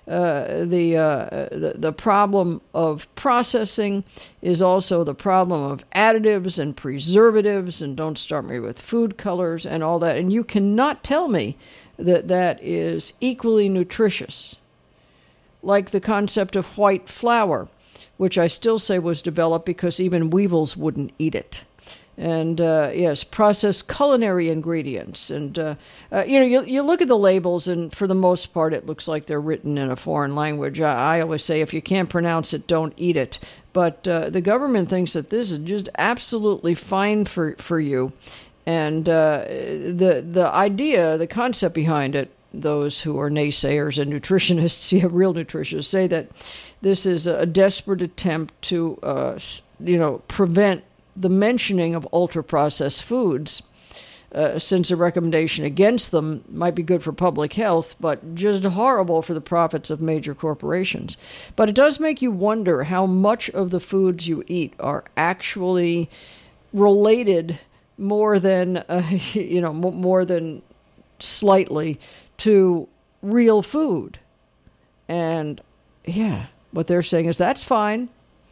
problem of processing is also the problem of additives and preservatives, and don't start me with food colors and all that. And you cannot tell me that is equally nutritious. Like the concept of white flour, which I still say was developed because even weevils wouldn't eat it. And, processed culinary ingredients. And, you look at the labels, and for the most part, it looks like they're written in a foreign language. I always say, if you can't pronounce it, don't eat it. But the government thinks that this is just absolutely fine for you. And the idea, the concept behind it, those who are naysayers and nutritionists, real nutritionists, say that this is a desperate attempt to, prevent the mentioning of ultra-processed foods, since a recommendation against them might be good for public health, but just horrible for the profits of major corporations. But it does make you wonder how much of the foods you eat are actually related more than, more than slightly to real food. And, what they're saying is that's fine.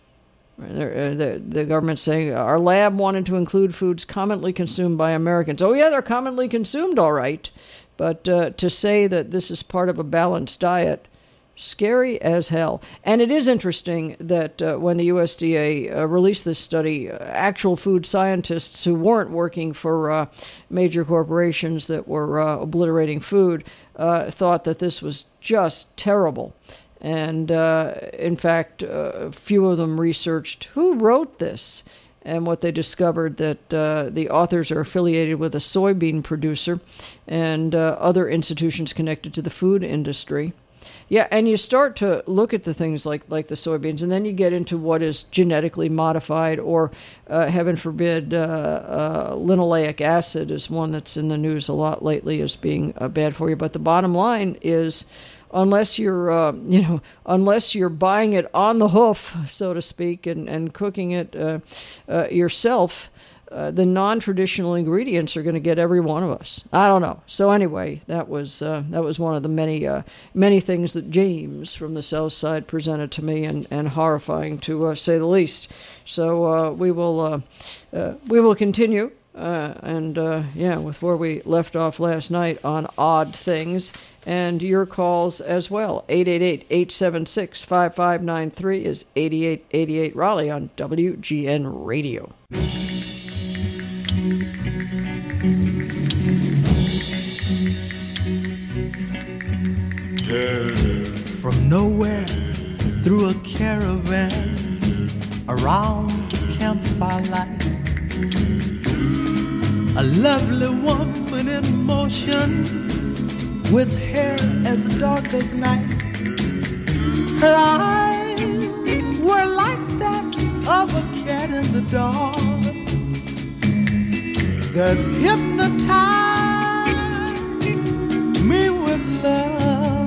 The government's saying our lab wanted to include foods commonly consumed by Americans. Oh, yeah, they're commonly consumed, all right. But to say that this is part of a balanced diet, scary as hell. And it is interesting that when the USDA released this study, actual food scientists who weren't working for major corporations that were obliterating food thought that this was just terrible. And, in fact, a few of them researched who wrote this. And what they discovered that the authors are affiliated with a soybean producer and other institutions connected to the food industry. Yeah, and you start to look at the things like the soybeans, and then you get into what is genetically modified, or, heaven forbid, linoleic acid is one that's in the news a lot lately as being bad for you. But the bottom line is, unless you're buying it on the hoof, so to speak, and cooking it yourself, the non-traditional ingredients are going to get every one of us. I don't know. So anyway, that was one of the many things that James from the South Side presented to me, and horrifying to say the least. So we will continue. With where we left off last night on odd things, and your calls as well. 888-876-5593 is 8888 Raleigh on WGN Radio. From nowhere, through a caravan, around the campfire light, a lovely woman in motion, with hair as dark as night. Her eyes were like that of a cat in the dark that hypnotized me with love.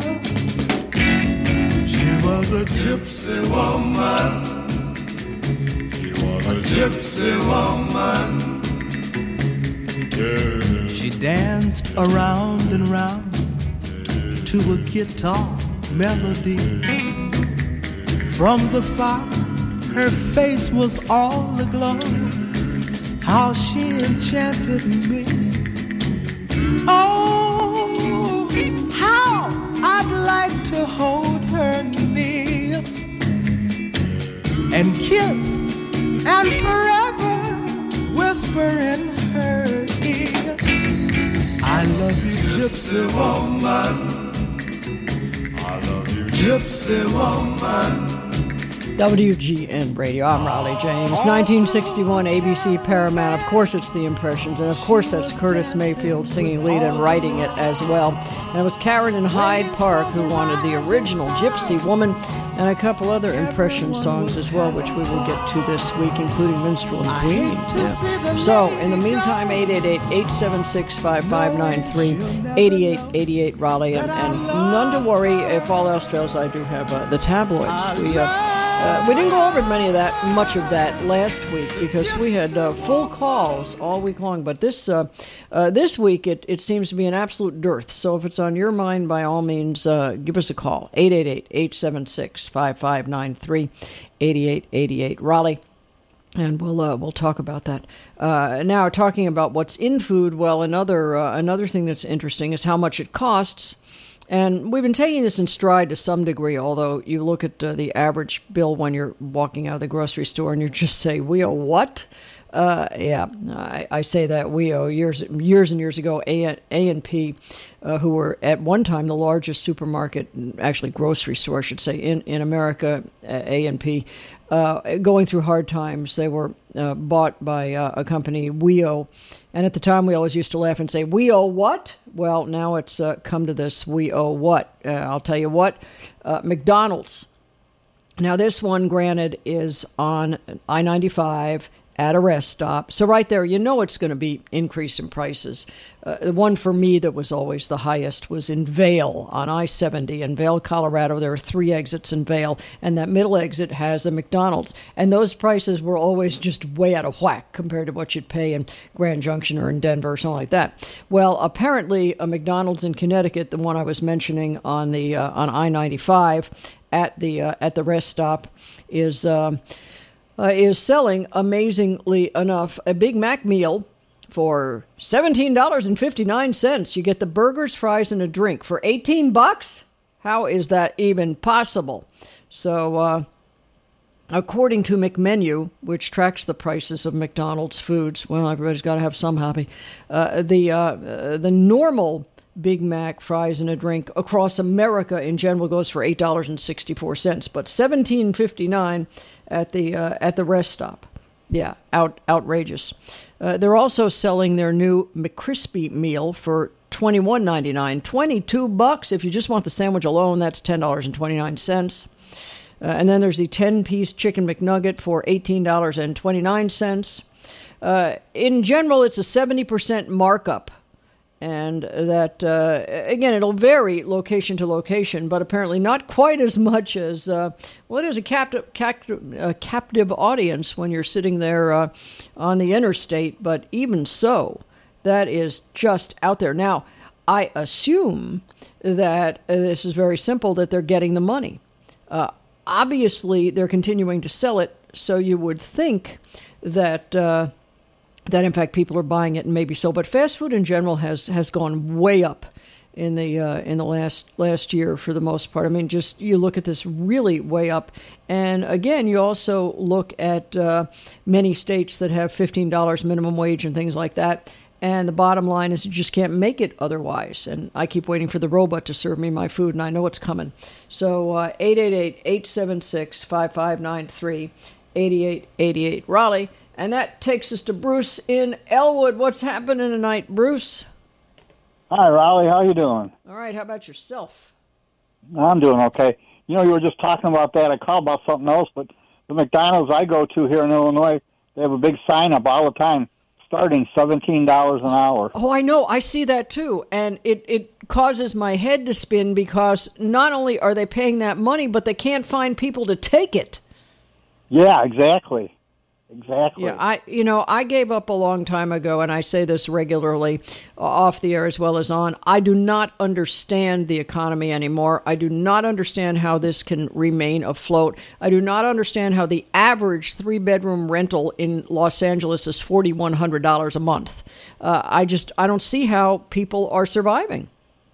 She was a gypsy woman. She was a gypsy woman. Yeah. She danced around and round to a guitar melody. From the fire, her face was all aglow. How she enchanted me Oh, how I'd like to hold her near and kiss and forever whisper in her ear, I love you, gypsy woman. I love you, gypsy woman. WGN Radio. I'm Raleigh James. 1961 ABC Paramount. Of course it's The Impressions, and of course that's Curtis Mayfield singing lead and writing it as well. And it was Karen in Hyde Park who wanted the original Gypsy Woman and a couple other Impression songs as well, which we will get to this week, including Minstrel and Queen. Yeah. So, in the meantime, 888-876-5593, 8888 Raleigh, and none to worry, if all else fails, I do have the tabloids. We didn't go over much of that last week because we had full calls all week long. But this week it seems to be an absolute dearth. So if it's on your mind, by all means, give us a call. 888-876-5593, 8888 Raleigh. And we'll talk about that. Now, talking about what's in food, well, another thing that's interesting is how much it costs. And we've been taking this in stride to some degree, although you look at the average bill when you're walking out of the grocery store and you just say, we owe what? I say that we owe years and years ago, A&P, who were at one time the largest supermarket, actually grocery store, I should say, in America, A&P, going through hard times. They were bought by a company, We Owe. And at the time, we always used to laugh and say, we owe what? Well, now it's come to this, we owe what? I'll tell you what, McDonald's. Now, this one, granted, is on I-95 at a rest stop. So right there, you know it's going to be increase in prices. The one for me that was always the highest was in Vail on I-70. In Vail, Colorado, there are 3 exits in Vail, and that middle exit has a McDonald's. And those prices were always just way out of whack compared to what you'd pay in Grand Junction or in Denver or something like that. Well, apparently a McDonald's in Connecticut, the one I was mentioning on the on I-95 at the rest stop, is selling, amazingly enough, a Big Mac meal for $17.59. You get the burgers, fries, and a drink for $18. How is that even possible? So, according to McMenu, which tracks the prices of McDonald's foods, well, everybody's got to have some hobby. The normal Big Mac, fries, and a drink across America in general goes for $8.64, but $17.59 at the rest stop. Yeah, outrageous. They're also selling their new McCrispy meal for $21.99, $22. If you just want the sandwich alone, that's $10.29. And then there's the 10-piece chicken McNugget for $18.29. In general, it's a 70% markup. And that, again, it'll vary location to location, but apparently not quite as much as, it is a captive audience when you're sitting there on the interstate. But even so, that is just out there. Now, I assume that this is very simple, that they're getting the money. Obviously, they're continuing to sell it, so you would think that in fact people are buying it, and maybe so. But fast food in general has gone way up in the last year for the most part. I mean, just you look at this, really way up. And again, you also look at many states that have $15 minimum wage and things like that. And the bottom line is you just can't make it otherwise. And I keep waiting for the robot to serve me my food, and I know it's coming. So 888-876-5593, 8888 Raleigh. And that takes us to Bruce in Elwood. What's happening tonight, Bruce? Hi, Raleigh. How you doing? All right. How about yourself? I'm doing okay. You know, you were just talking about that. I called about something else, but the McDonald's I go to here in Illinois, they have a big sign up all the time, starting $17 an hour. Oh, I know. I see that too. And it causes my head to spin because not only are they paying that money, but they can't find people to take it. Yeah, exactly. Exactly. Yeah, I gave up a long time ago, and I say this regularly off the air as well as on. I do not understand the economy anymore. I do not understand how this can remain afloat. I do not understand how the average 3-bedroom rental in Los Angeles is $4,100 a month. I don't see how people are surviving.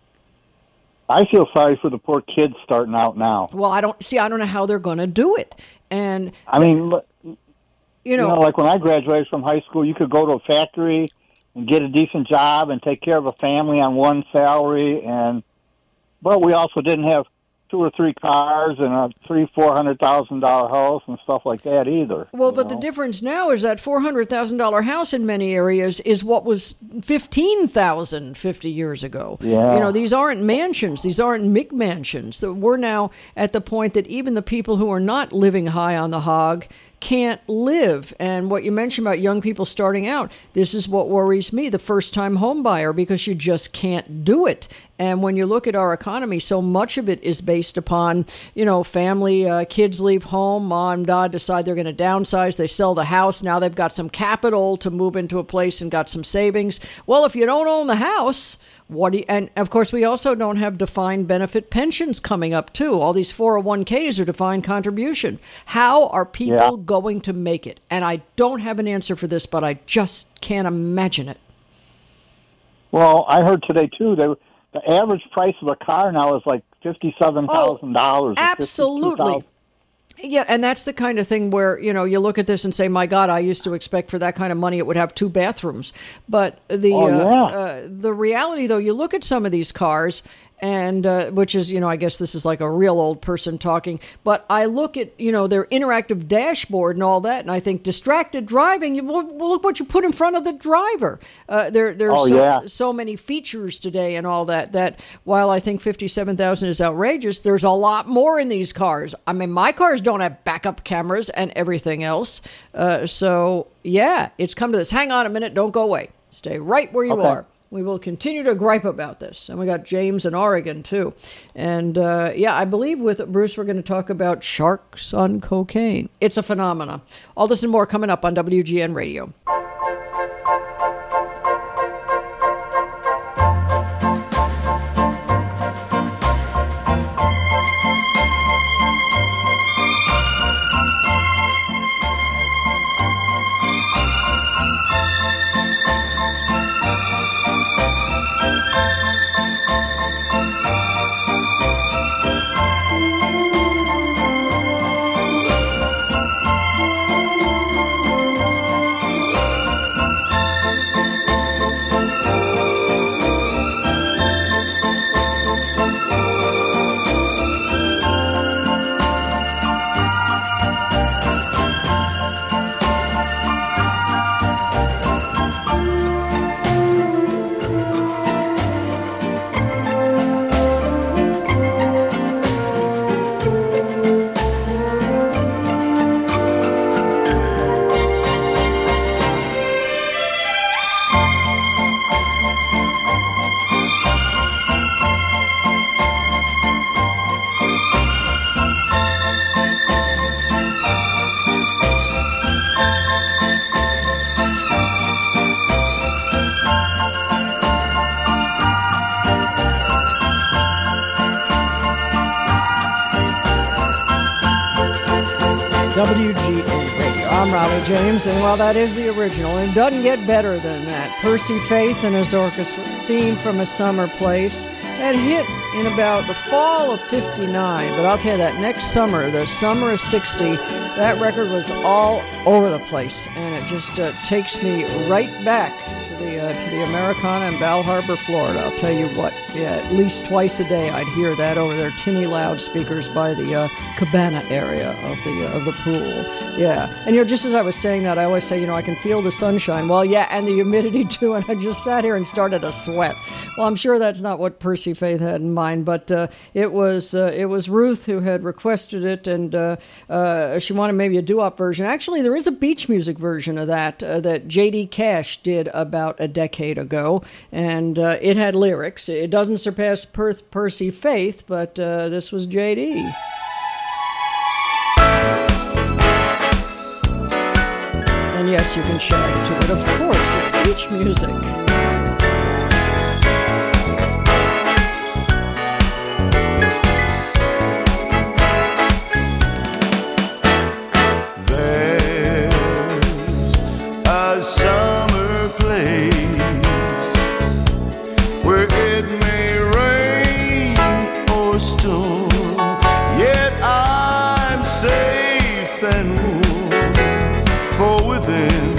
I feel sorry for the poor kids starting out now. Well, I don't know how they're going to do it. And I mean, you know, like when I graduated from high school, you could go to a factory and get a decent job and take care of a family on one salary, but we also didn't have 2 or 3 cars and a $300,000-$400,000 house and stuff like that either. Well, but the difference now is that $400,000 house in many areas is what was $15,000 50 years ago. Yeah. You know, these aren't mansions. These aren't McMansions. So we're now at the point that even the people who are not living high on the hog can't live. And what you mentioned about young people starting out, this is what worries me, the first-time home buyer, because you just can't do it. And when you look at our economy, so much of it is based upon, you know, family, kids leave home, mom and dad decide they're going to downsize, they sell the house, now they've got some capital to move into a place and got some savings. Well, if you don't own the house, and of course, we also don't have defined benefit pensions coming up, too. All these 401ks are defined contribution. How are people going to make it? And I don't have an answer for this, but I just can't imagine it. Well, I heard today, too, the average price of a car now is like $57,000. Oh, absolutely. Yeah, and that's the kind of thing where, you know, you look at this and say, my God, I used to expect for that kind of money it would have 2 bathrooms. But the reality, though, you look at some of these cars, and which is, you know, I guess this is like a real old person talking, but I look at, you know, their interactive dashboard and all that, and I think distracted driving, well, look what you put in front of the driver. There's so many features today and all that while I think $57,000 is outrageous, there's a lot more in these cars. I mean, my cars don't have backup cameras and everything else. So, yeah, it's come to this. Hang on a minute. Don't go away. Stay right where you are. We will continue to gripe about this. And we got James in Oregon, too. And, I believe with Bruce, we're going to talk about sharks on cocaine. It's a phenomenon. All this and more coming up on WGN Radio. WGN Radio. I'm Raleigh James, and while that is the original, it doesn't get better than that. Percy Faith and his orchestra, Theme from a Summer Place, that hit in about the fall of 59, but I'll tell you that next summer, the summer of 60, that record was all over the place, and it just takes me right back to the Americana in Bal Harbour, Florida. I'll tell you what, at least twice a day I'd hear that over their tinny loudspeakers by the cabana area of the pool. Yeah, and just as I was saying that, I always say, I can feel the sunshine. Well, yeah, and the humidity too, and I just sat here and started to sweat. Well, I'm sure that's not what Percy Faith had in mind, but it was Ruth who had requested it, and she wanted maybe a doo-wop version. Actually, there is a beach music version of that J.D. Cash did about a decade ago, and it had lyrics. It doesn't surpass Percy Faith, but this was J.D. And yes, you can shag to it. Of course, it's beach music. Summer place where it may rain or storm, yet I'm safe and warm, for within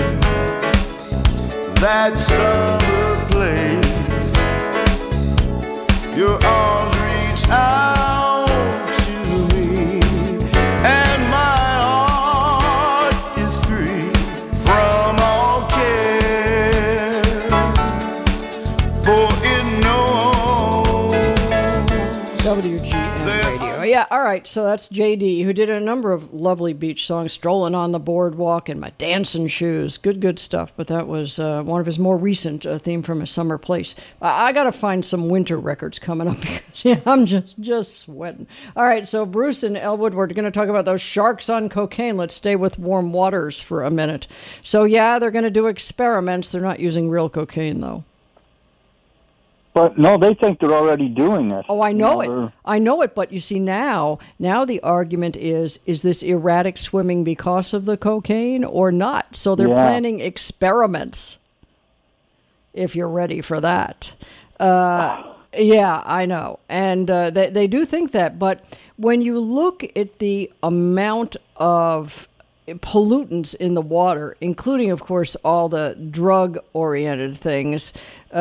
that summer place your arms reach out to me, and my heart is free from all care, for it knows WGN Radio. Yeah, all right, so that's JD, who did a number of lovely beach songs, Strolling on the Boardwalk and My Dancing Shoes. Good stuff, but that was one of his more recent theme from A Summer Place. I got to find some winter records coming up because I'm just sweating. All right, so Bruce and Elwood, we're going to talk about those sharks on cocaine. Let's stay with warm waters for a minute. So, yeah, they're going to do experiments. They're not using real cocaine, though. But no, they think they're already doing this. Oh, I know it. I know it. But you see, now the argument is this erratic swimming because of the cocaine or not? So they're planning experiments, if you're ready for that. Yeah, I know. And they do think that. But when you look at the amount of pollutants in the water, including, of course, all the drug-oriented things,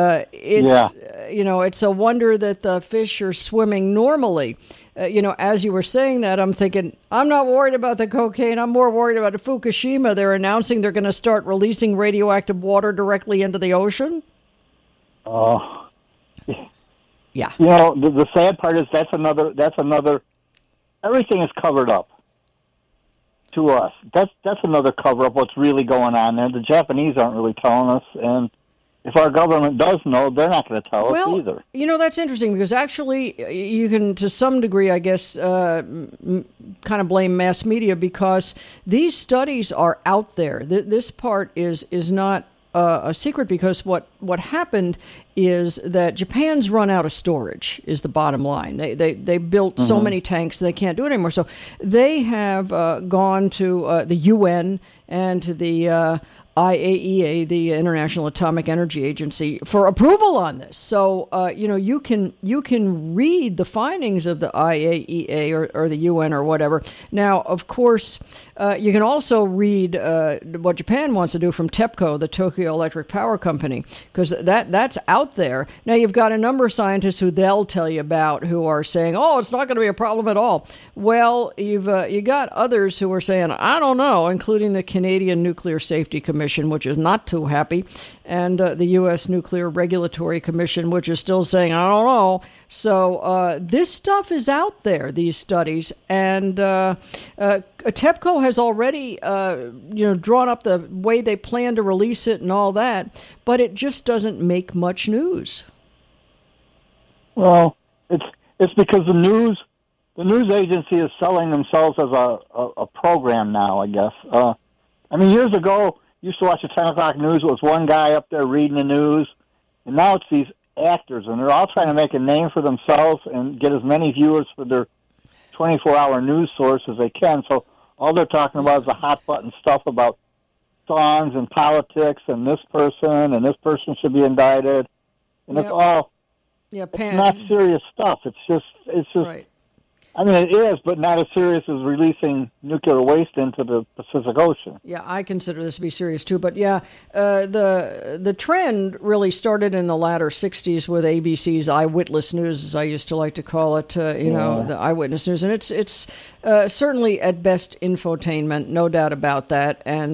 it's a wonder that the fish are swimming normally. As you were saying that, I'm thinking, I'm not worried about the cocaine. I'm more worried about Fukushima. They're announcing they're going to start releasing radioactive water directly into the ocean. Oh, yeah. The sad part is that's another. Everything is covered up. To us, that's another cover up. What's really going on there? The Japanese aren't really telling us, and if our government does know, they're not going to tell us either. That's interesting because actually, you can, to some degree, I guess, kind of blame mass media because these studies are out there. This part is not a secret because what happened is that Japan's run out of storage is the bottom line. They built so many tanks they can't do it anymore. So they have gone to the UN and to the IAEA, the International Atomic Energy Agency, for approval on this. So you can read the findings of the IAEA or the UN or whatever. Now, of course, you can also read what Japan wants to do from TEPCO, the Tokyo Electric Power Company, because that's out there. Now, you've got a number of scientists who they'll tell you about who are saying, oh, it's not going to be a problem at all. Well, you got others who are saying, I don't know, including the Canadian Nuclear Safety Commission, which is not too happy, and the U.S. Nuclear Regulatory Commission, which is still saying, I don't know. So this stuff is out there, these studies, and TEPCO has already, drawn up the way they plan to release it and all that, but it just doesn't make much news. Well, it's because the news agency is selling themselves as a program now, I guess. Years ago, you used to watch the 10 o'clock news. It was one guy up there reading the news, and now it's these actors, and they're all trying to make a name for themselves and get as many viewers for their 24-hour news source as they can. So all they're talking about is the hot-button stuff about songs and politics and this person should be indicted. And it's all it's not serious stuff. It's just right. It is, but not as serious as releasing nuclear waste into the Pacific Ocean. Yeah, I consider this to be serious, too. But, the trend really started in the latter 60s with ABC's Eyewitness News, as I used to like to call it, the Eyewitness News. And it's certainly, at best, infotainment, no doubt about that. And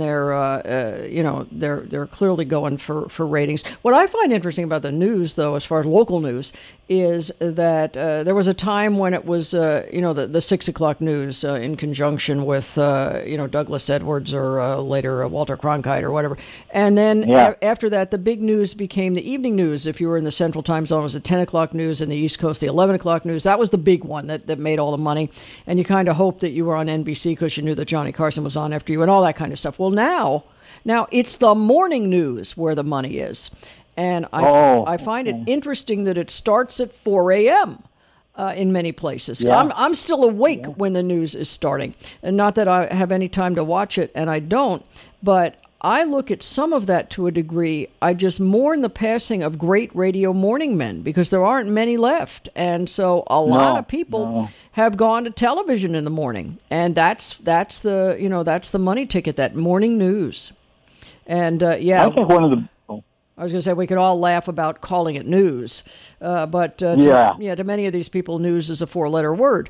they're clearly going for ratings. What I find interesting about the news, though, as far as local news, is that there was a time when it was the 6 o'clock news in conjunction with, Douglas Edwards or later Walter Cronkite or whatever. And then after that, the big news became the evening news. If you were in the Central Time Zone, it was the 10 o'clock news, and the East Coast, the 11 o'clock news. That was the big one that made all the money. And you kind of hoped that you were on NBC because you knew that Johnny Carson was on after you and all that kind of stuff. Well, now it's the morning news where the money is. And I find it interesting that it starts at 4 a.m. In many places. Yeah. I'm still awake when the news is starting. And not that I have any time to watch it, and I don't, but I look at some of that to a degree. I just mourn the passing of great radio morning men because there aren't many left. And so a lot of people have gone to television in the morning. And that's the money ticket, that morning news. And I think one of the I was going to say we could all laugh about calling it news, but to many of these people, news is a 4-letter word.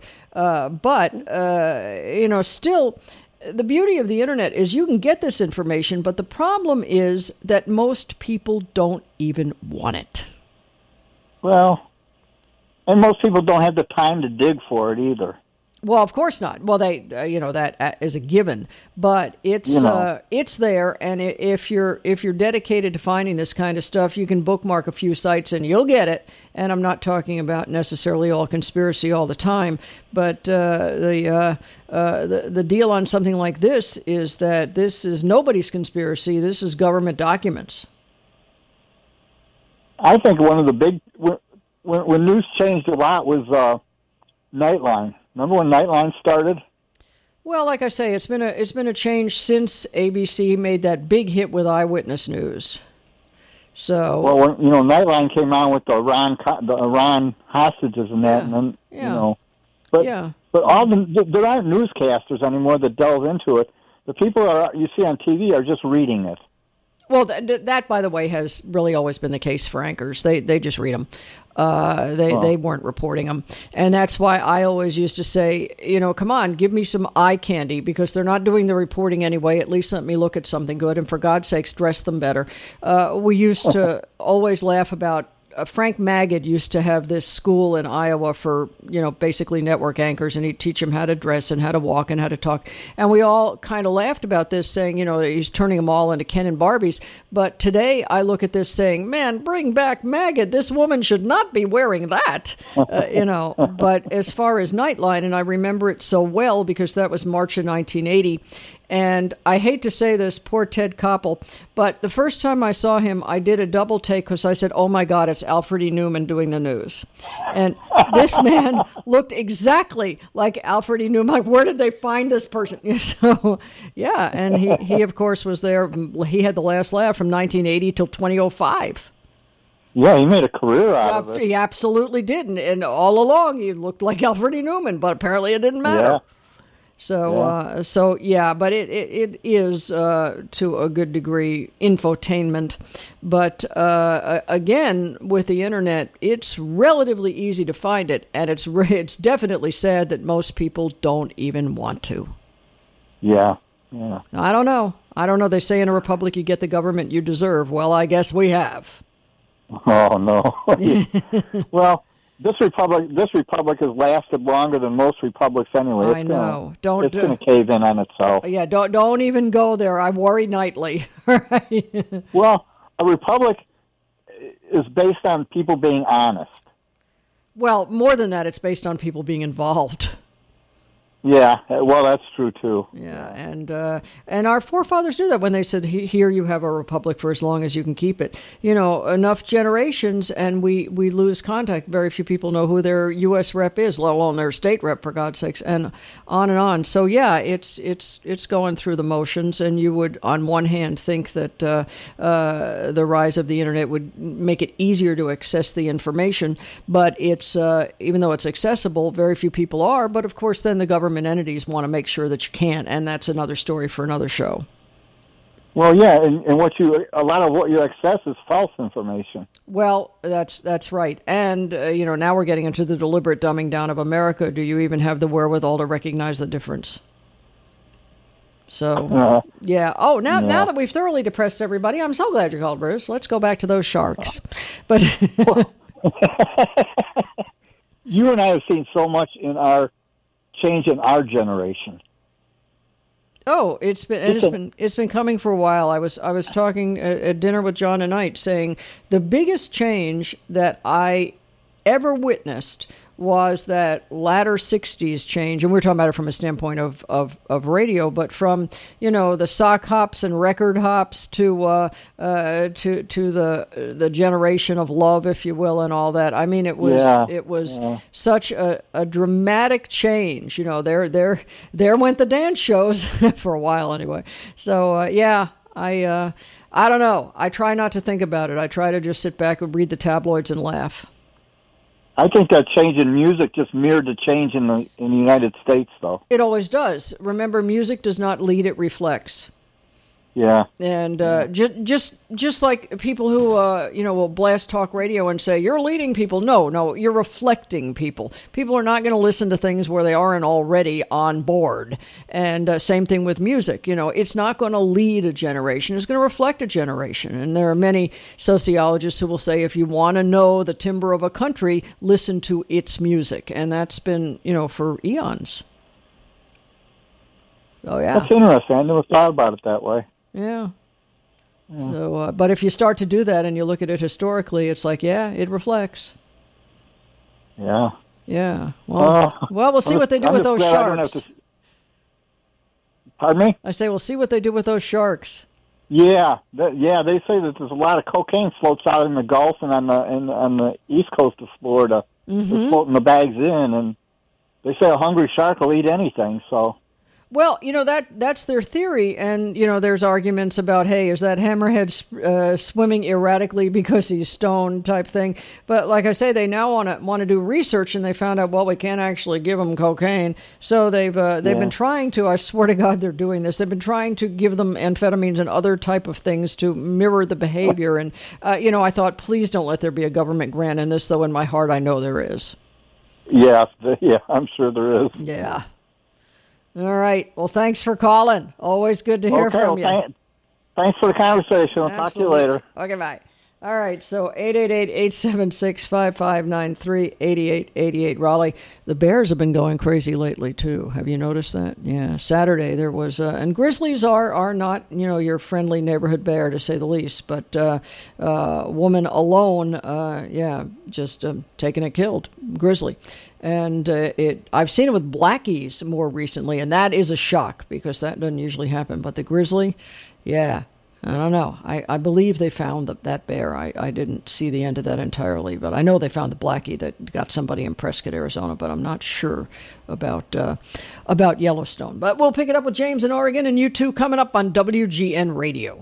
Still, the beauty of the internet is you can get this information, but the problem is that most people don't even want it. Well, and most people don't have the time to dig for it either. Well, of course not. Well, they, that is a given, but it's there. And if you're dedicated to finding this kind of stuff, you can bookmark a few sites and you'll get it. And I'm not talking about necessarily all conspiracy all the time, but the deal on something like this is that this is nobody's conspiracy. This is government documents. I think one of the big when news changed a lot was Nightline. Remember when Nightline started? Well, like I say, it's been a change since ABC made that big hit with Eyewitness News. So when Nightline came on with the Iran hostages and that, and then but all there aren't newscasters anymore that delve into it. The people you see on TV are just reading it. Well, that, by the way, has really always been the case for anchors. They just read them. They weren't reporting them. And that's why I always used to say, come on, give me some eye candy, because they're not doing the reporting anyway. At least let me look at something good. And for God's sakes, dress them better. We used to always laugh about Frank Magid used to have this school in Iowa for, basically network anchors, and he'd teach them how to dress and how to walk and how to talk. And we all kind of laughed about this, saying, he's turning them all into Ken and Barbies. But today I look at this saying, man, bring back Magid. This woman should not be wearing that, But as far as Nightline, and I remember it so well because that was March of 1980, and I hate to say this, poor Ted Koppel, but the first time I saw him, I did a double take because I said, oh my God, it's Alfred E. Newman doing the news. And this man looked exactly like Alfred E. Newman. Like, where did they find this person? So, yeah, and he of course was there. He had the last laugh from 1980 till 2005. Yeah, he made a career out of it. He absolutely did. And all along, he looked like Alfred E. Newman, but apparently it didn't matter. Yeah. But it is to a good degree infotainment. But again, with the internet, it's relatively easy to find it, and it's definitely sad that most people don't even want to. Yeah. I don't know. They say in a republic you get the government you deserve. Well, I guess we have. Oh no. Well. This republic has lasted longer than most republics anyway. I know. It's going to cave in on itself. Yeah, don't even go there. I worry nightly. Well, a republic is based on people being honest. Well, more than that, it's based on people being involved. Yeah, well, that's true too. Yeah, and our forefathers knew that when they said, "Here you have a republic for as long as you can keep it." Enough generations, and we lose contact. Very few people know who their U.S. rep is, let alone their state rep, for God's sakes, and on and on. So yeah, it's going through the motions, and you would, on one hand, think that the rise of the internet would make it easier to access the information, but it's even though it's accessible, very few people are. But of course, then the government entities want to make sure that you can't, and that's another story for another show. Well, yeah, and a lot of what you access is false information. Well, that's right, and now we're getting into the deliberate dumbing down of America. Do you even have the wherewithal to recognize the difference? So, yeah. Oh, now that we've thoroughly depressed everybody, I'm so glad you called, Bruce. Let's go back to those sharks. But you and I have seen so much in our change in our generation. Oh, it's been coming for a while. I was talking at dinner with John tonight, saying the biggest change that I ever witnessed was that latter 60s change, and we're talking about it from a standpoint of radio, but from, the sock hops and record hops to the generation of love, if you will, and all that. I mean, it was such a dramatic change. There went the dance shows for a while anyway. So I don't know. I try not to think about it. I try to just sit back and read the tabloids and laugh. I think that change in music just mirrored the change in the United States, though. It always does. Remember, music does not lead; it reflects. Yeah. And just like people who will blast talk radio and say you're leading people. No, you're reflecting people. People are not going to listen to things where they aren't already on board. And same thing with music. It's not going to lead a generation. It's going to reflect a generation. And there are many sociologists who will say if you want to know the timbre of a country, listen to its music. And that's been for eons. Oh yeah. That's interesting. I never thought about it that way. Yeah. So, but if you start to do that and you look at it historically, it's like, it reflects. Yeah. Yeah. Well, we'll see what they do with those sharks. Pardon me? I say, we'll see what they do with those sharks. Yeah. They say that there's a lot of cocaine floats out in the Gulf and on the east coast of Florida. Mm-hmm. They're floating the bags in, and they say a hungry shark will eat anything, so... Well, that's their theory, and there's arguments about, hey, is that hammerhead swimming erratically because he's stoned type thing? But like I say, they now want to do research, and they found out, well, we can't actually give them cocaine, so they've been trying to. I swear to God, they're doing this. They've been trying to give them amphetamines and other type of things to mirror the behavior. And I thought, please don't let there be a government grant in this, though. In my heart, I know there is. Yeah, I'm sure there is. Yeah. All right. Well, thanks for calling. Always good to hear from you. Thanks for the conversation. I'll talk to you later. Okay, bye. All right, so 888-876-5593, 8888 Raleigh. The Bears have been going crazy lately, too. Have you noticed that? Yeah, Saturday there was, and Grizzlies are not, your friendly neighborhood bear, to say the least, but woman alone, just taking it killed, grizzly. And I've seen it with blackies more recently, and that is a shock because that doesn't usually happen. But the grizzly, I don't know. I believe they found that bear. I didn't see the end of that entirely, but I know they found the blackie that got somebody in Prescott, Arizona, but I'm not sure about Yellowstone. But we'll pick it up with James in Oregon and you two coming up on WGN Radio.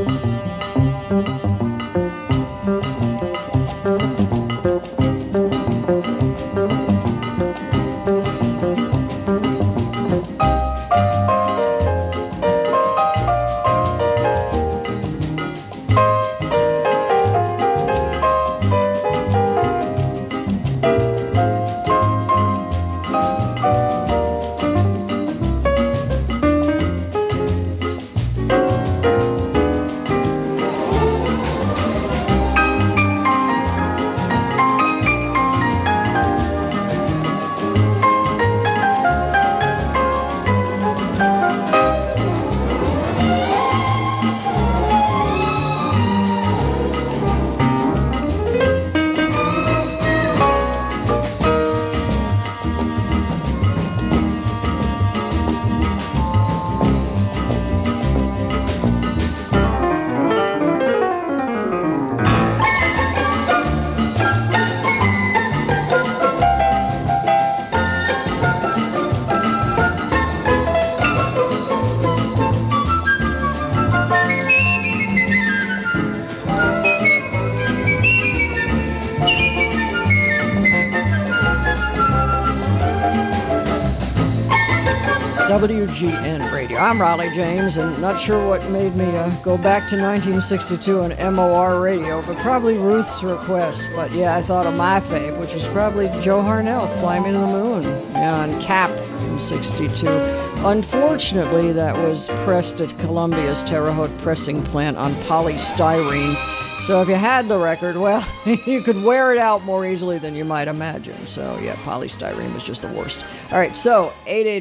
WGN Radio. I'm Raleigh James, and not sure what made me go back to 1962 and MOR radio, but probably Ruth's request. But I thought of my fave, which is probably Joe Harnell, Fly Me to the Moon, on Cap in 62. Unfortunately, that was pressed at Columbia's Terre Haute pressing plant on polystyrene. So if you had the record, well, you could wear it out more easily than you might imagine. So, yeah, polystyrene was just the worst. All right, so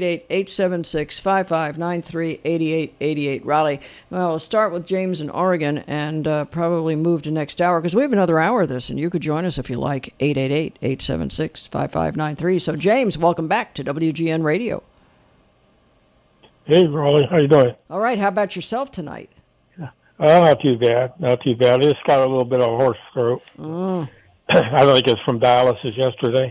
888-876-5593, 8888. Raleigh, well, we'll start with James in Oregon and probably move to next hour because we have another hour of this, and you could join us if you like, 888-876-5593. So, James, welcome back to WGN Radio. Hey, Raleigh, how you doing? All right, how about yourself tonight? Not too bad. Not too bad. I just got a little bit of horse throat. I think it's from dialysis yesterday.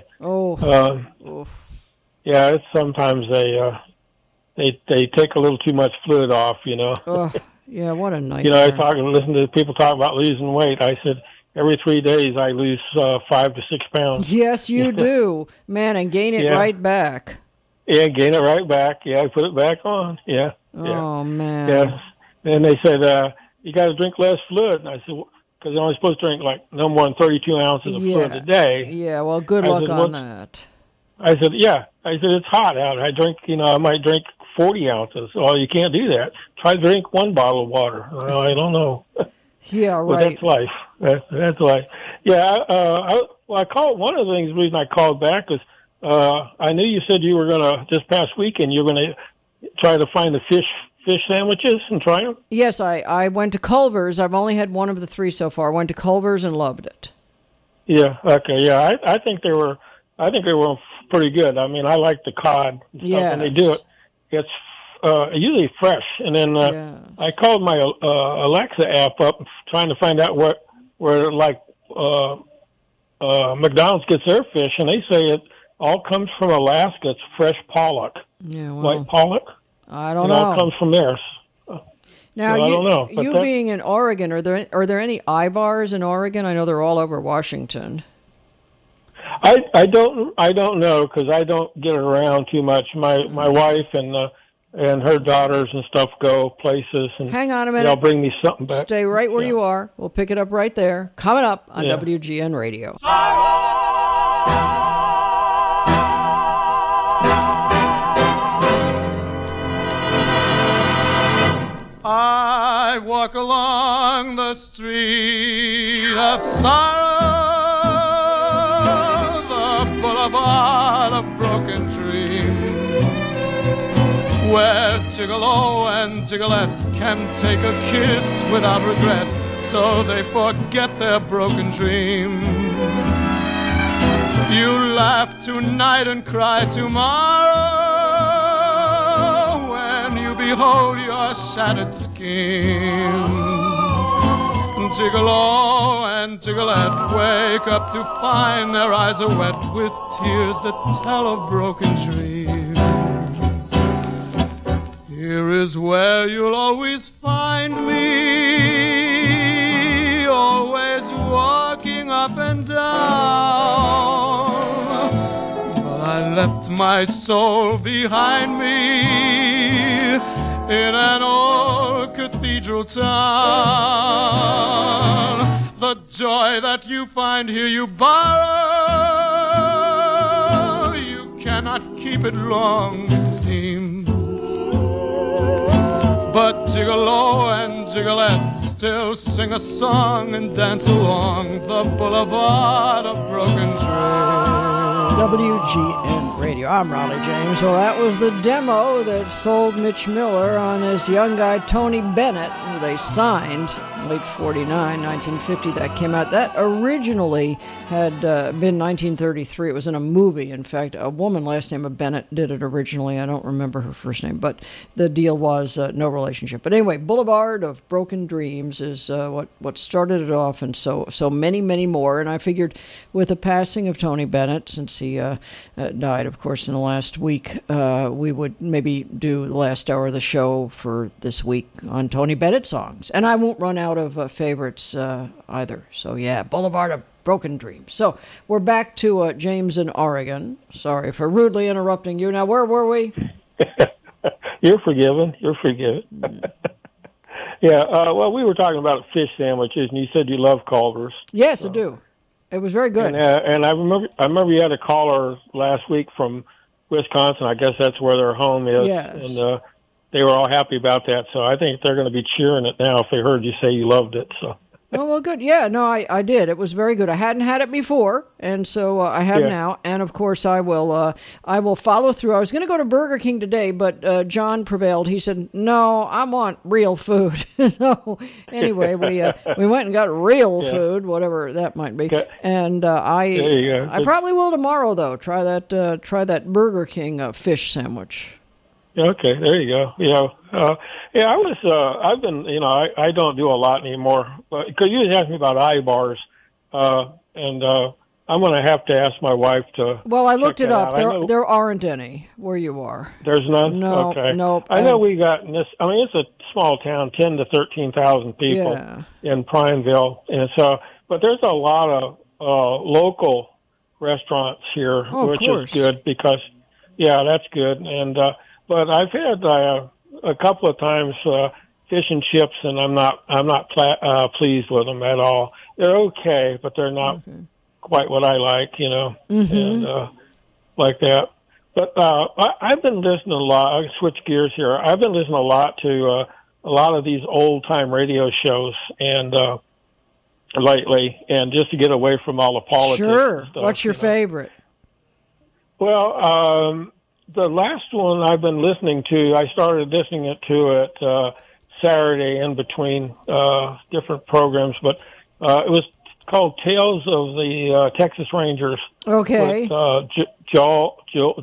Yeah, it's sometimes they take a little too much fluid off, you know. Yeah, what a nightmare. You know, listen to people talk about losing weight. I said every 3 days I lose 5 to 6 pounds. Yes, you do, man, and gain it right back. Yeah, gain it right back. Yeah, I put it back on. Yeah. Oh man. Yeah. And they said. You got to drink less fluid. And I said, because you're only supposed to drink no more than 32 ounces of fluid a day. Yeah, well, good luck on that. I said, it's hot out. I might drink 40 ounces. Oh, you can't do that. Try to drink 1 bottle of water. Well, I don't know. Yeah, right. But that's life. That's life. Yeah, I called, one of the reason I called back was I knew you said you were going to, this past weekend, you were going to try to find the fish sandwiches and try them? Yes, I went to Culver's. I've only had one of the 3 so far. I went to Culver's and loved it. Yeah, okay, yeah. I think they were pretty good. I mean, I like the cod and stuff, and they do it. It's usually fresh. And then I called my Alexa app up trying to find out where like McDonald's gets their fish, and they say it all comes from Alaska. It's fresh pollock. Yeah, well, white pollock. I don't know. It all comes from there. Now, I don't know. But you being in Oregon, are there any I-bars in Oregon? I know they're all over Washington. I don't know because I don't get around too much. My wife and her daughters and stuff go places. And hang on a minute. They'll bring me something back. Stay right where you are. We'll pick it up right there. Coming up on WGN Radio. I walk along the street of sorrow, the boulevard of broken dreams, where Gigolo and Gigolette can take a kiss without regret, so they forget their broken dreams. You laugh tonight and cry tomorrow, behold your shattered schemes. Gigolo and Gigolette wake up to find their eyes are wet with tears that tell of broken dreams. Here is where you'll always find me, always walking up and down. But I left my soul behind me in an old cathedral town. The joy that you find here you borrow. You cannot keep it long, it seems. But Gigolo and Gigolette still sing a song and dance along the boulevard of broken dreams. WGN Radio. I'm Raleigh James. Well, that was the demo that sold Mitch Miller on this young guy, Tony Bennett, who they signed late 49, 1950. That came out. That originally had been 1933. It was in a movie. In fact, a woman last name of Bennett did it originally. I don't remember her first name, but the deal was no relationship. But anyway, Boulevard of Broken Dreams is what started it off, and so many, many more. And I figured with the passing of Tony Bennett, since he died, of course, in the last week, we would maybe do the last hour of the show for this week on Tony Bennett songs. And I won't run out of favorites either. So, yeah, Boulevard of Broken Dreams. So, we're back to James in Oregon. Sorry for rudely interrupting you. Now, where were we? You're forgiven. You're forgiven. Yeah, well, we were talking about fish sandwiches, and you said you love Culver's. Yes, I do. It was very good. And I remember you had a caller last week from Wisconsin. I guess that's where their home is. Yes. And they were all happy about that. So I think they're going to be cheering it now if they heard you say you loved it. So. Oh, well, good. Yeah, no, I did. It was very good. I hadn't had it before, and so I have now. And of course, I will follow through. I was going to go to Burger King today, but John prevailed. He said, "No, I want real food." So anyway, we went and got real food, whatever that might be. And I probably will tomorrow though. Try that Burger King fish sandwich. Okay, there you go. I've been, I don't do a lot anymore, because you asked me about iBars, and I'm going to have to ask my wife to. Well, I looked it up. There aren't any where you are. There's none? No, okay. Nope. I know we got in this, it's a small town, 10 to 13,000 people in Prineville, and so, but there's a lot of local restaurants here, which is good because, that's good, and but I've had a couple of times fish and chips, and I'm not pleased with them at all. They're okay, but they're not quite what I like, and like that. But I've been listening a lot. I switch gears here. I've been listening a lot to a lot of these old time radio shows, and lately, and just to get away from all the politics. Sure. And stuff, What's your favorite? Well, the last one I've been listening to, I started listening to it Saturday in between different programs, but it was called Tales of the Texas Rangers. Okay. With Joel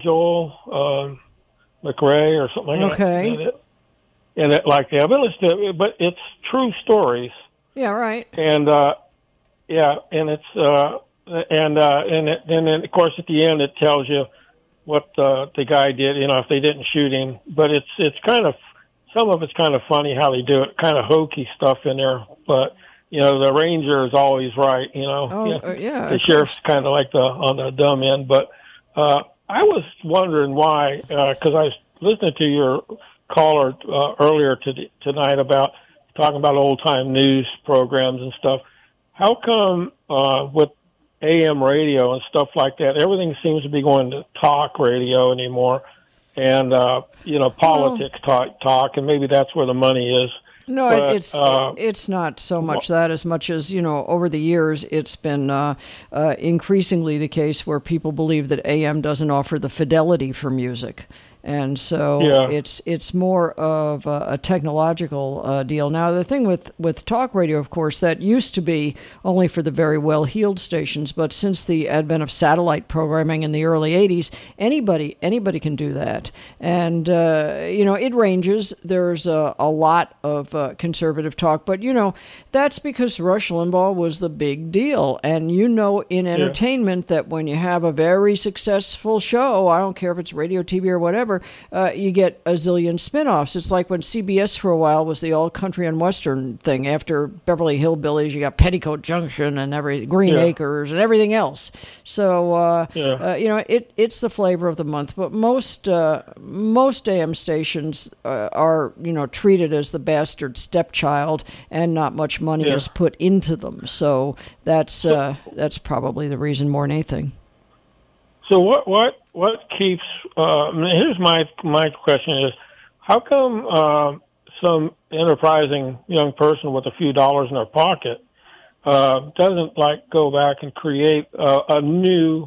McRae or something like that. Okay. And it like that. I've been listening to it, but it's true stories. Yeah, right. And and it's and then of course at the end it tells you what the guy did, if they didn't shoot him. But it's kind of, some of it's kind of funny how they do it, kind of hokey stuff in there. But, the ranger is always right, The sheriff's kind of like on the dumb end. But I was wondering why, because I was listening to your caller earlier tonight about talking about old-time news programs and stuff. How come with AM radio and stuff like that, everything seems to be going to talk radio anymore, and politics talk, and maybe that's where the money is. No, it's not so much that as much as, over the years it's been increasingly the case where people believe that AM doesn't offer the fidelity for music. And so it's more of a technological deal. Now, the thing with talk radio, of course, that used to be only for the very well-heeled stations, but since the advent of satellite programming in the early 80s, anybody can do that. And, it ranges. There's a lot of conservative talk, but, that's because Rush Limbaugh was the big deal. And in entertainment that when you have a very successful show, I don't care if it's radio, TV, or whatever, you get a zillion spin-offs. It's like when CBS for a while was the all country and western thing. After Beverly Hillbillies, you got Petticoat Junction and Green Acres and everything else. So, it's the flavor of the month. But most AM stations are, treated as the bastard stepchild, and not much money is put into them. So that's probably the reason more than anything. So what keeps? Here's my question is, how come some enterprising young person with a few dollars in their pocket doesn't go back and create a new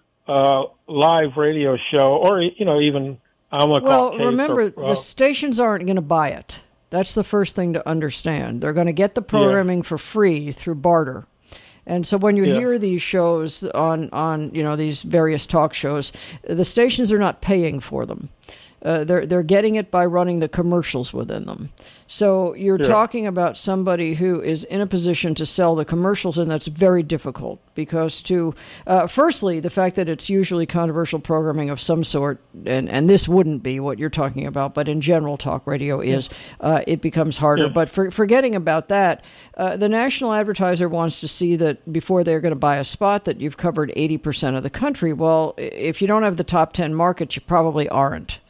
live radio show, or even remember the stations aren't going to buy it. That's the first thing to understand. They're going to get the programming for free through barter. And so when you hear these shows on these various talk shows, the stations are not paying for them. They're getting it by running the commercials within them. So you're talking about somebody who is in a position to sell the commercials, and that's very difficult because firstly, the fact that it's usually controversial programming of some sort, and this wouldn't be what you're talking about, but in general talk radio is, it becomes harder. Yeah. But forgetting about that, the national advertiser wants to see that before they're going to buy a spot that you've covered 80% of the country. Well, if you don't have the top 10 markets, you probably aren't.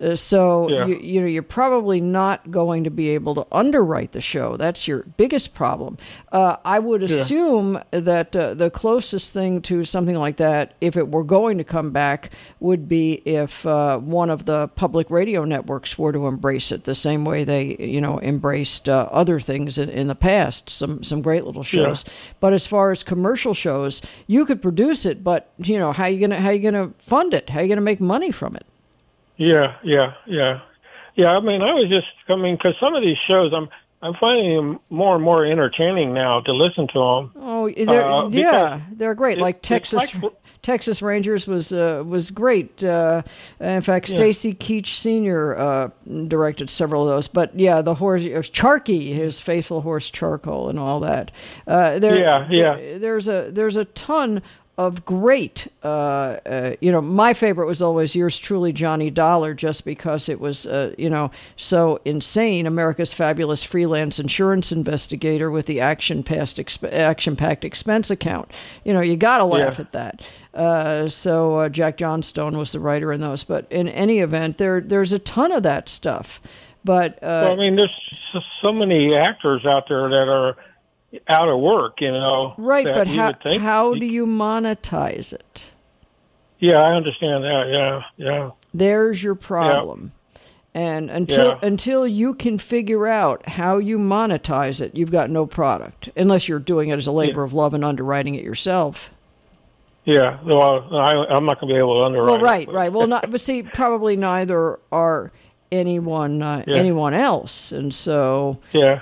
So you're probably not going to be able to underwrite the show. That's your biggest problem. I would assume that the closest thing to something like that, if it were going to come back, would be if one of the public radio networks were to embrace it the same way they, embraced other things in the past. Some great little shows. But as far as commercial shows, you could produce it, but how you gonna fund it? How are you gonna make money from it? Yeah. I mean, because some of these shows, I'm finding them more and more entertaining now to listen to them. Oh, they're great. Like Texas Rangers was great. In fact, Stacy Keach Sr. Directed several of those. But the horse Charky, his faithful horse Charcoal, and all that. There's a ton of great, my favorite was always Yours Truly, Johnny Dollar, just because it was, so insane. America's Fabulous Freelance Insurance Investigator with the action-packed expense account. You got to laugh at that. So Jack Johnstone was the writer in those. But in any event, there's a ton of that stuff. But there's so many actors out there that are out of work, Right, but how do you monetize it? Yeah, I understand that. Yeah. There's your problem. Yeah. And until you can figure out how you monetize it, you've got no product, unless you're doing it as a labor of love and underwriting it yourself. Yeah, well, I'm not going to be able to underwrite. Well, right. Well, but see, probably neither are anyone else, and so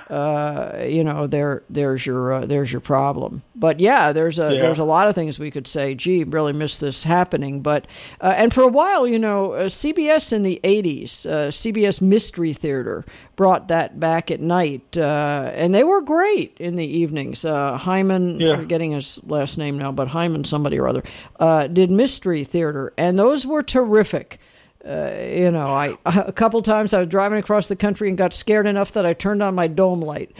there's your problem. But there's a lot of things we could say. Gee, really miss this happening. But and for a while, CBS in the 80s, CBS Mystery Theater brought that back at night, and they were great in the evenings. Hyman, forgetting his last name now, but Hyman somebody or other, did Mystery Theater, and those were terrific. A couple times I was driving across the country and got scared enough that I turned on my dome light.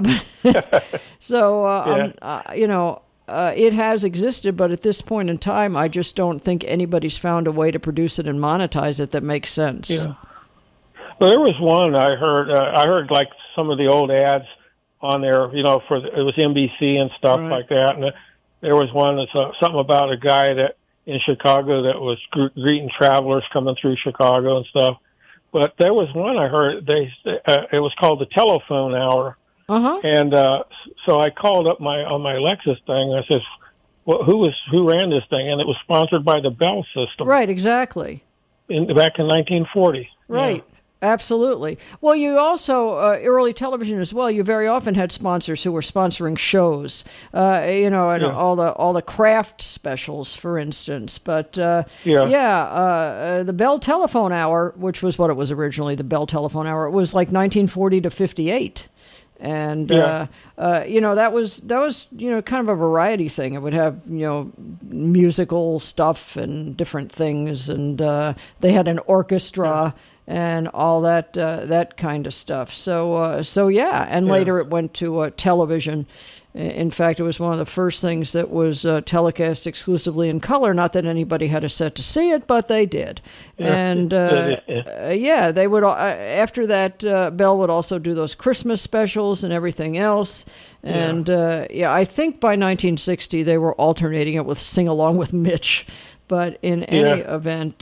It has existed, but at this point in time, I just don't think anybody's found a way to produce it and monetize it that makes sense. Yeah. Well, there was one I heard like some of the old ads on there, it was NBC and stuff like that. And there was one that's something about a guy that in Chicago that was greeting travelers coming through Chicago and stuff. But there was one I heard, it was called the Telephone Hour. Uh-huh. And so I called up on my Lexus thing. I said, well, who ran this thing? And it was sponsored by the Bell System. Right, exactly. Back in 1940. Right. Yeah. Absolutely. Well, you also, early television as well, you very often had sponsors who were sponsoring shows, and all the craft specials, for instance. But, the Bell Telephone Hour, which was what it was originally, the Bell Telephone Hour, it was like 1940 to 58. And, that was kind of a variety thing. It would have, musical stuff and different things. And they had an orchestra and all that kind of stuff. Later it went to television. In fact, it was one of the first things that was telecast exclusively in color. Not that anybody had a set to see it, but they did. And they would. After that, Bell would also do those Christmas specials and everything else. And I think by 1960 they were alternating it with Sing Along with Mitch. But in any event.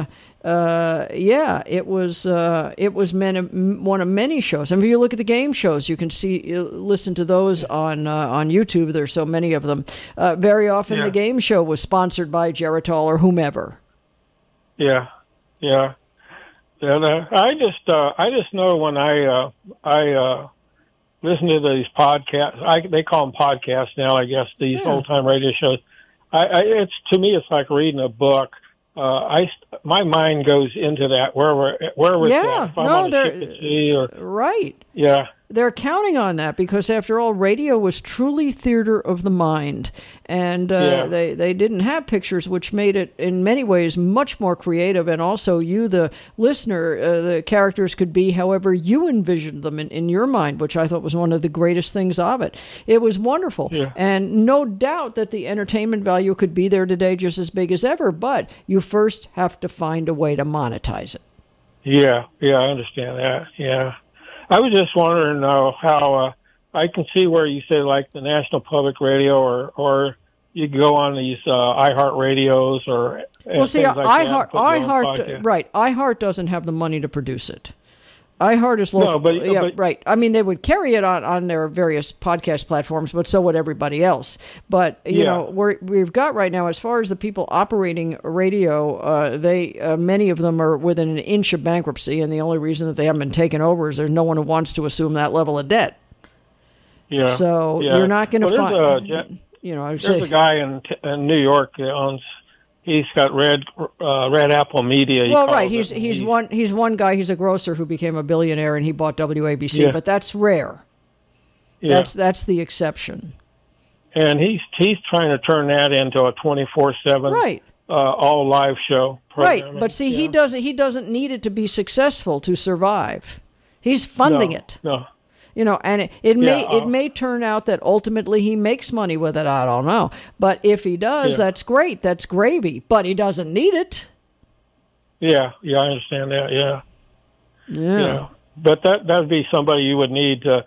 It was one of many shows. I mean, if you look at the game shows, you can listen to those on YouTube. There's so many of them. Very often, the game show was sponsored by Geritol or whomever. Yeah. And I just know when I listen to these podcasts. They call them podcasts now, I guess. These old time radio shows. To me, it's like reading a book. My mind goes into that wherever it's at. If I'm on a ship at sea right. Yeah. They're counting on that because, after all, radio was truly theater of the mind. And they didn't have pictures, which made it, in many ways, much more creative. And also, you, the listener, the characters could be however you envisioned them in your mind, which I thought was one of the greatest things of it. It was wonderful. Yeah. And no doubt that the entertainment value could be there today just as big as ever. But you first have to find a way to monetize it. Yeah, I understand that. Yeah. I was just wondering how I can see where you say like the National Public Radio or you go on these iHeart radios or well, see, like iHeart, right? iHeart doesn't have the money to produce it. iHeart is local. No, but right. I mean, they would carry it on their various podcast platforms, but so would everybody else. But you know, we've got right now, as far as the people operating radio, many of them are within an inch of bankruptcy, and the only reason that they haven't been taken over is there's no one who wants to assume that level of debt. Yeah. So you're not going to find. There's a guy in New York that owns. He's got Red Apple Media. Well, right. He's one guy. He's a grocer who became a billionaire, and he bought WABC. Yeah. But that's rare. Yeah. That's the exception. And he's trying to turn that into a 24/7 right. All live show program. Right. But see, he doesn't need it to be successful to survive. He's funding it. No. And it may turn out that ultimately he makes money with it. I don't know. But if he does, that's great. That's gravy. But he doesn't need it. Yeah, I understand that. Yeah. But that'd be somebody you would need to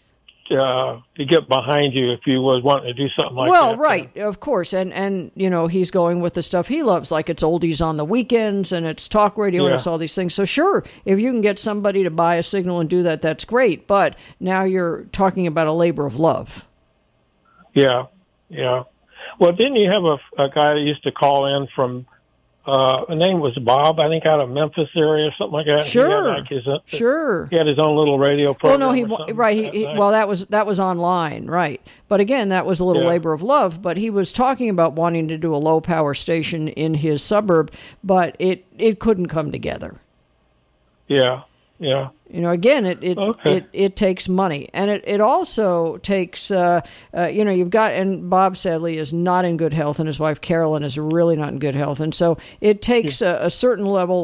get behind you if you was wanting to do something like that. Well, right, of course. And he's going with the stuff he loves, like it's oldies on the weekends and it's talk radio and it's all these things. So sure, if you can get somebody to buy a signal and do that, that's great. But now you're talking about a labor of love. Yeah. Well, didn't you have a guy that used to call in from, his name was Bob, I think out of Memphis area or something like that. Sure. He had his own little radio program. Well, that was online, right. But again, that was a little labor of love, but he was talking about wanting to do a low power station in his suburb, but it couldn't come together. Yeah. Again, it takes money, and it also takes, you've got, and Bob sadly is not in good health, and his wife Carolyn is really not in good health, and so it takes a certain level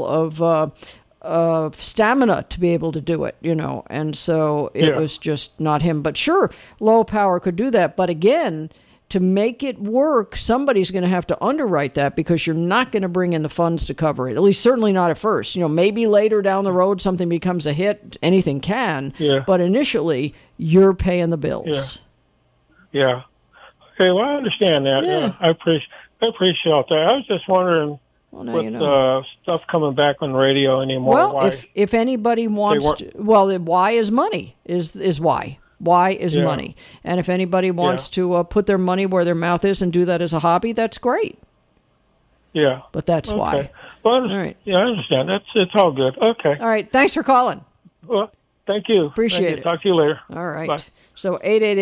of stamina to be able to do it, and so it was just not him. But sure, low power could do that, but again, to make it work, somebody's going to have to underwrite that because you're not going to bring in the funds to cover it, at least certainly not at first. Maybe later down the road something becomes a hit, anything can, but initially you're paying the bills. Yeah. Okay, well, I understand that. Yeah. I appreciate that. I was just wondering with stuff coming back on the radio anymore. Well, if anybody wants to, why is money is why. Why is money? And if anybody wants to put their money where their mouth is and do that as a hobby, that's great. Yeah. But that's why. Well, all right. Yeah, I understand. It's all good. Okay. All right. Thanks for calling. Well, thank you. Appreciate it. Talk to you later. All right. Bye. So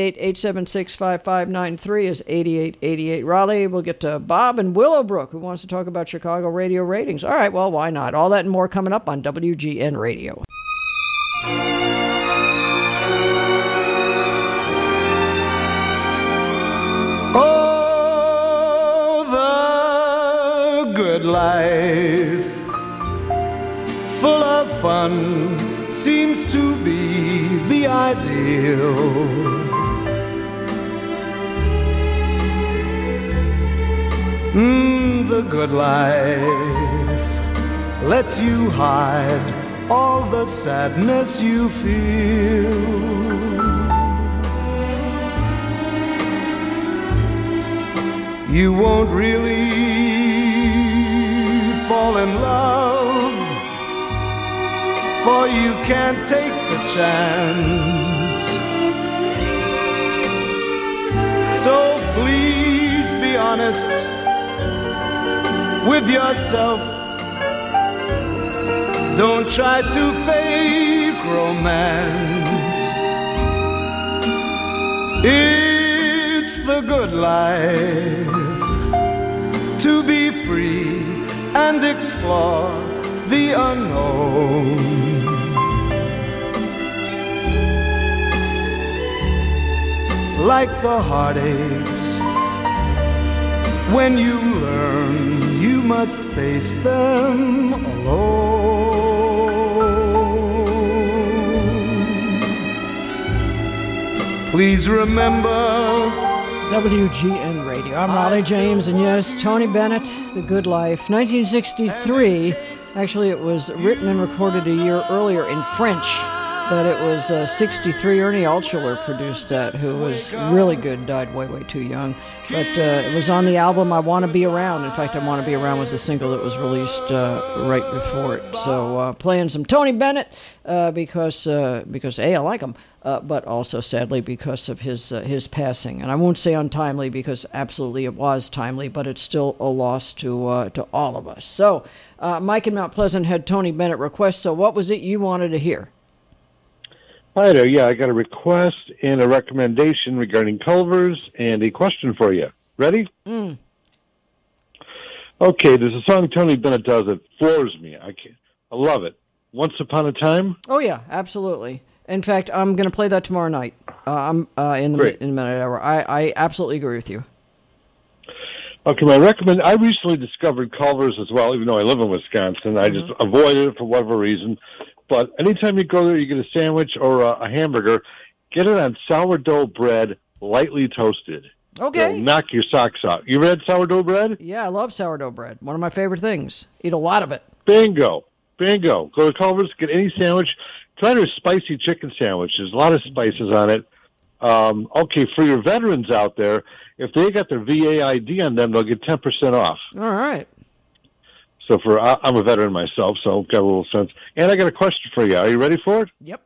888-876-5593 is 8888 Raleigh. We'll get to Bob in Willowbrook, who wants to talk about Chicago radio ratings. All right. Well, why not? All that and more coming up on WGN Radio. Good life, full of fun, seems to be the ideal. The good life lets you hide all the sadness you feel. You won't really fall in love, for you can't take the chance. So please be honest with yourself. Don't try to fake romance. It's the good life to be free and explore the unknown. Like the heartaches, when you learn you must face them alone. Please remember WGN Radio. I'm Raleigh James, and yes, Tony Bennett, The Good Life, 1963. Actually, it was written and recorded a year earlier in French, but it was 63. Ernie Altschuler produced that, who was really good, died way, way too young. But it was on the album I Want to Be Around. In fact, I Want to Be Around was the single that was released right before it. So playing some Tony Bennett because A, I like him, but also, sadly, because of his passing. And I won't say untimely, because absolutely it was timely, but it's still a loss to all of us. So Mike in Mount Pleasant had Tony Bennett request. So what was it you wanted to hear? Hi there. Yeah, I got a request and a recommendation regarding Culver's and a question for you. Ready? Mm. Okay, there's a song Tony Bennett does that floors me. I love it. Once Upon a Time? Oh, yeah, absolutely. In fact, I'm going to play that tomorrow night in the midnight hour. I absolutely agree with you. Okay, I recently discovered Culver's as well, even though I live in Wisconsin. I just avoided it for whatever reason. But anytime you go there, you get a sandwich or a hamburger, get it on sourdough bread, lightly toasted. Okay. It'll knock your socks out. You ever had sourdough bread? Yeah, I love sourdough bread. One of my favorite things. Eat a lot of it. Bingo. Go to Culver's, get any sandwich. Try their spicy chicken sandwich. There's a lot of spices on it. Okay, for your veterans out there, if they got their VA ID on them, they'll get 10% off. All right. So I'm a veteran myself, so I've got a little sense. And I got a question for you. Are you ready for it? Yep.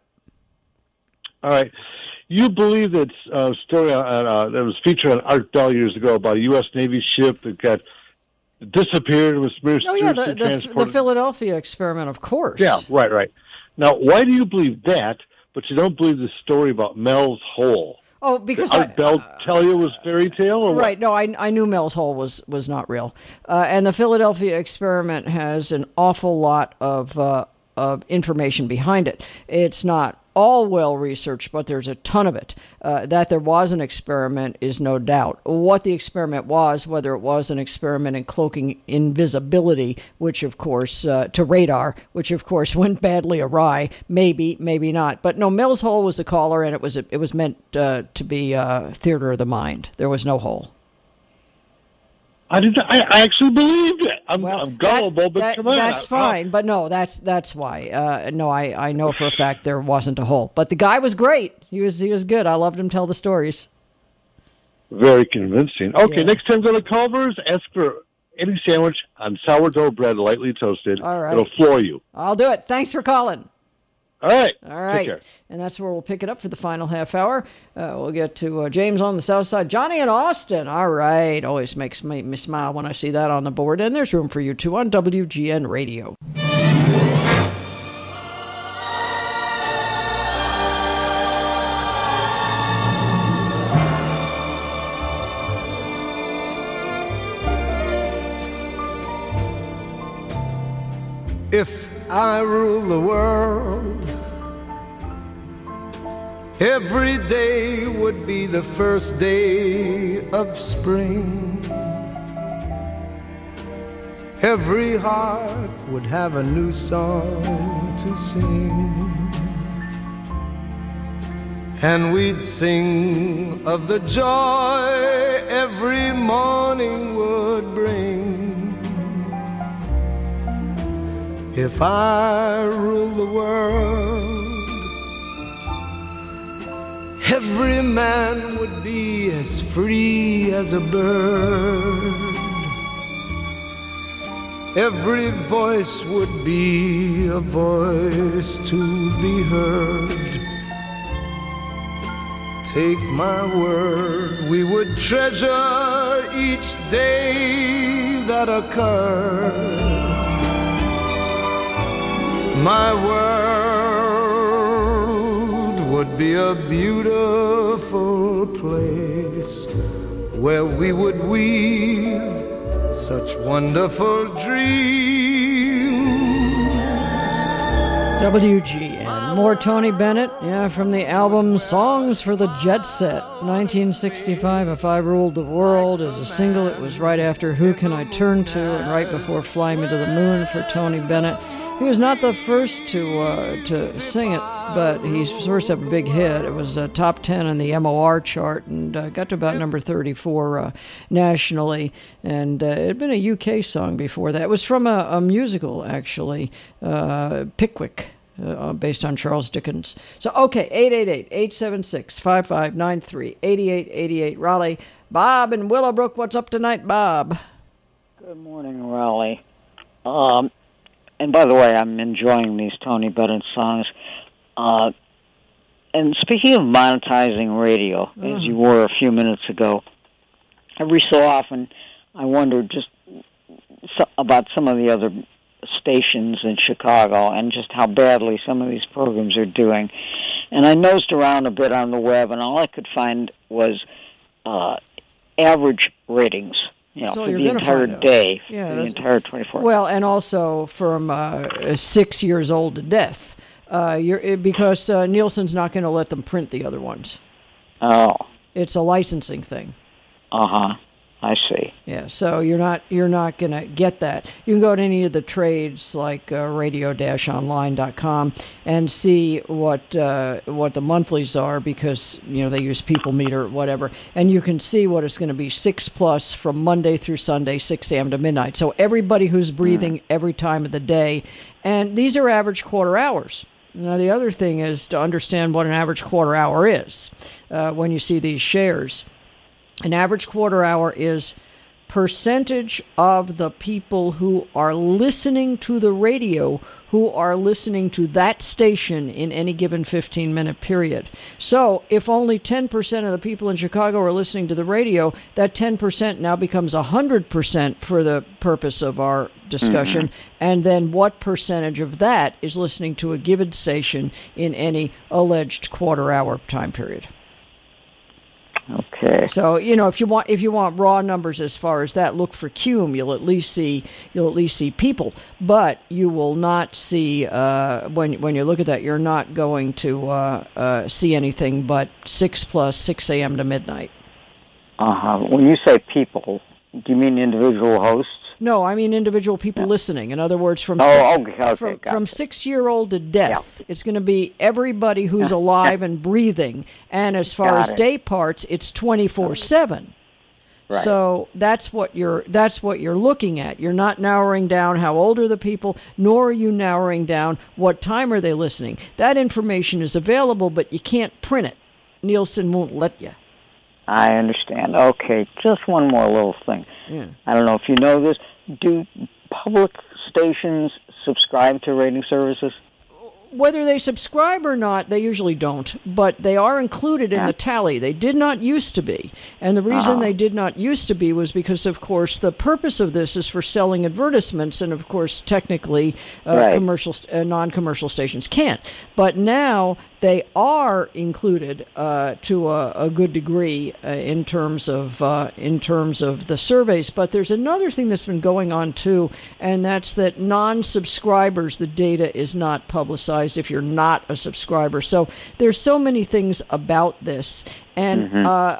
All right. You believe that story that was featured on Art Bell years ago about a U.S. Navy ship that got disappeared and was mysteriously transported? The Philadelphia experiment, of course. Yeah, right. Now, why do you believe that, but you don't believe the story about Mel's Hole? Oh, because Art Bell tell you it was fairy tale, or what? Right. No, I knew Mel's Hole was not real, and the Philadelphia experiment has an awful lot of information behind it. It's not all well researched, but there's a ton of it. That there was an experiment is no doubt. What the experiment was, whether it was an experiment in cloaking invisibility, which of course, to radar, which of course went badly awry, maybe not. But no, Mel's Hole was the caller, and it was meant to be theater of the mind. There was no hole. I actually believed it. I'm gullible, but come on. That's fine, but no, that's why. No, I know for a fact there wasn't a hole. But the guy was great. He was good. I loved him tell the stories. Very convincing. Okay, Next time go to Culver's, ask for any sandwich on sourdough bread, lightly toasted. All right. It'll floor you. I'll do it. Thanks for calling. All right. Take care. And that's where we'll pick it up for the final half hour. We'll get to James on the south side. Johnny in Austin. All right. Always makes me smile when I see that on the board. And there's room for you, too, on WGN Radio. If I rule the world, every day would be the first day of spring. Every heart would have a new song to sing, and we'd sing of the joy every morning would bring. If I rule the world, every man would be as free as a bird. Every voice would be a voice to be heard. Take my word, we would treasure each day that occurred. My world would be a beautiful place where we would weave such wonderful dreams. WGN. More Tony Bennett, from the album Songs for the Jet Set, 1965. If I Ruled the World is a single. It was right after Who Can I Turn To and right before Fly Me to the Moon for Tony Bennett. He was not the first to sing it, but he's first to have a big hit. It was top 10 on the MOR chart and got to about number 34 nationally. And it had been a UK song before that. It was from a musical, actually, Pickwick. Based on Charles Dickens. So, okay, 888-876-5593, 8888 Raleigh. Bob in Willowbrook, what's up tonight, Bob? Good morning, Raleigh. And by the way, I'm enjoying these Tony Bennett songs. And speaking of monetizing radio, as you were a few minutes ago, every so often I wonder just about some of the other stations in Chicago and just how badly some of these programs are doing. And I nosed around a bit on the web, and all I could find was average ratings, for the entire day, for the entire 24 hours. Well, and also from 6 years old to death, because Nielsen's not going to let them print the other ones. Oh. It's a licensing thing. Uh-huh. I see. Yeah, so you're not going to get that. You can go to any of the trades like radio-online.com and see what the monthlies are because they use People Meter or whatever, and you can see what it's going to be 6+ from Monday through Sunday, 6 a.m. to midnight. So everybody who's breathing every time of the day, and these are average quarter hours. Now the other thing is to understand what an average quarter hour is when you see these shares. An average quarter hour is percentage of the people who are listening to the radio who are listening to that station in any given 15-minute period. So if only 10% of the people in Chicago are listening to the radio, that 10% now becomes 100% for the purpose of our discussion. Mm-hmm. And then what percentage of that is listening to a given station in any alleged quarter-hour time period? Okay. So if you want raw numbers as far as that, look for Cume. You'll at least see people, but you will not see when you look at that. You're not going to see anything but 6+ 6 a.m. to midnight. When you say people, do you mean individual hosts? No, I mean individual people listening. In other words, from 6-year-old to death, it's going to be everybody who's alive and breathing. And as far as day parts, it's 24/7. Right. So that's what you're looking at. You're not narrowing down how old are the people, nor are you narrowing down what time are they listening. That information is available, but you can't print it. Nielsen won't let you. I understand. Okay, just one more little thing. Yeah. I don't know if you know this. Do public stations subscribe to rating services? Whether they subscribe or not, they usually don't, but they are included in the tally. They did not used to be. And the reason they did not used to be was because, of course, the purpose of this is for selling advertisements, and, of course, technically non-commercial stations can't. But now they are included to a good degree in terms of the surveys. But there's another thing that's been going on, too, and that's that non-subscribers, the data is not publicized if you're not a subscriber. So there's so many things about this. And,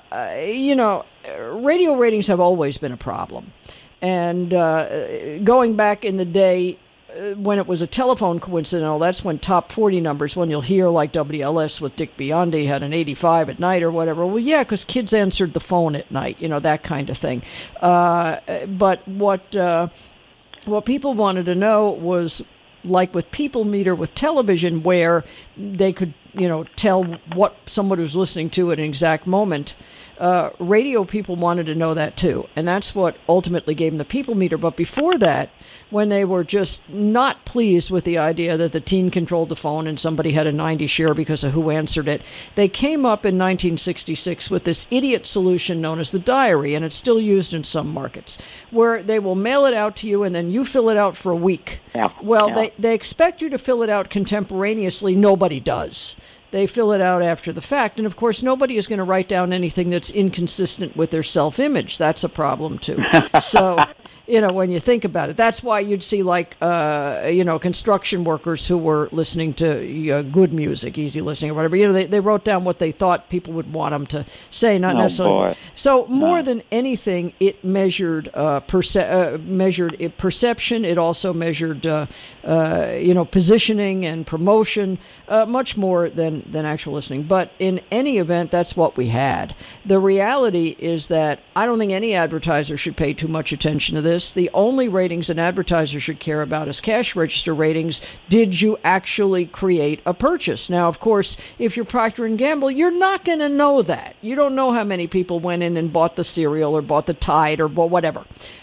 radio ratings have always been a problem. And going back in the day, when it was a telephone coincidental, that's when top 40 numbers, when you'll hear like WLS with Dick Biondi had an 85 at night or whatever. Well, yeah, because kids answered the phone at night, that kind of thing. But what people wanted to know was, like with People Meter with television, where they could, tell what somebody was listening to at an exact moment. Radio people wanted to know that too, and that's what ultimately gave them the People Meter. But before that, when they were just not pleased with the idea that the teen controlled the phone and somebody had a 90 share because of who answered it, they came up in 1966 with this idiot solution known as the diary, and it's still used in some markets, where they will mail it out to you and then you fill it out for a week. Yeah. Well, they expect you to fill it out contemporaneously. Nobody does. They fill it out after the fact. And, of course, nobody is going to write down anything that's inconsistent with their self-image. That's a problem, too. So, when you think about it, that's why you'd see, construction workers who were listening to good music, easy listening or whatever. They wrote down what they thought people would want them to say, not necessarily. Boy. So more than anything, it measured perception. It also measured, positioning and promotion, much more than actual listening. But in any event, that's what we had. The reality is that I don't think any advertiser should pay too much attention to this. The only ratings an advertiser should care about is cash register ratings. Did you actually create a purchase? Now, of course, if you're Procter & Gamble, you're not going to know that. You don't know how many people went in and bought the cereal or bought the Tide or whatever.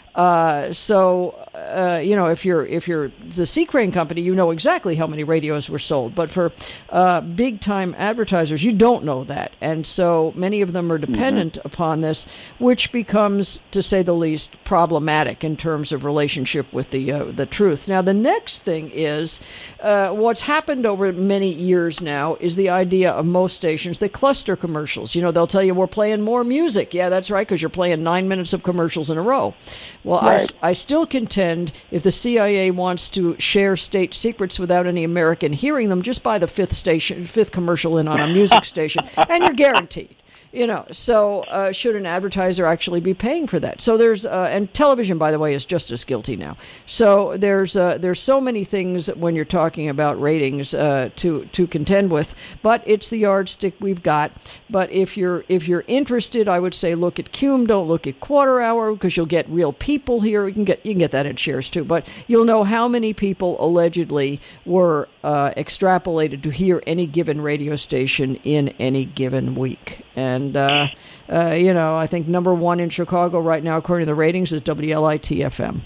If you're the Sea Crane company, you know exactly how many radios were sold. But for big time advertisers, you don't know that, and so many of them are dependent upon this, which becomes, to say the least, problematic in terms of relationship with the truth. Now, the next thing is what's happened over many years now is the idea of most stations that cluster commercials. They'll tell you we're playing more music. Yeah, that's right, because you're playing 9 minutes of commercials in a row. Well, right. I still contend if the CIA wants to share state secrets without any American hearing them, just buy the fifth commercial in on a music station, and you're guaranteed. So should an advertiser actually be paying for that? So there's and television, by the way, is just as guilty now. So there's so many things when you're talking about ratings to contend with, but it's the yardstick we've got. But if you're interested, I would say look at Cume. Don't look at Quarter Hour, because you'll get real people here. You can get that in shares too, but you'll know how many people allegedly were extrapolated to hear any given radio station in any given week. And, I think number one in Chicago right now, according to the ratings, is WLIT-FM.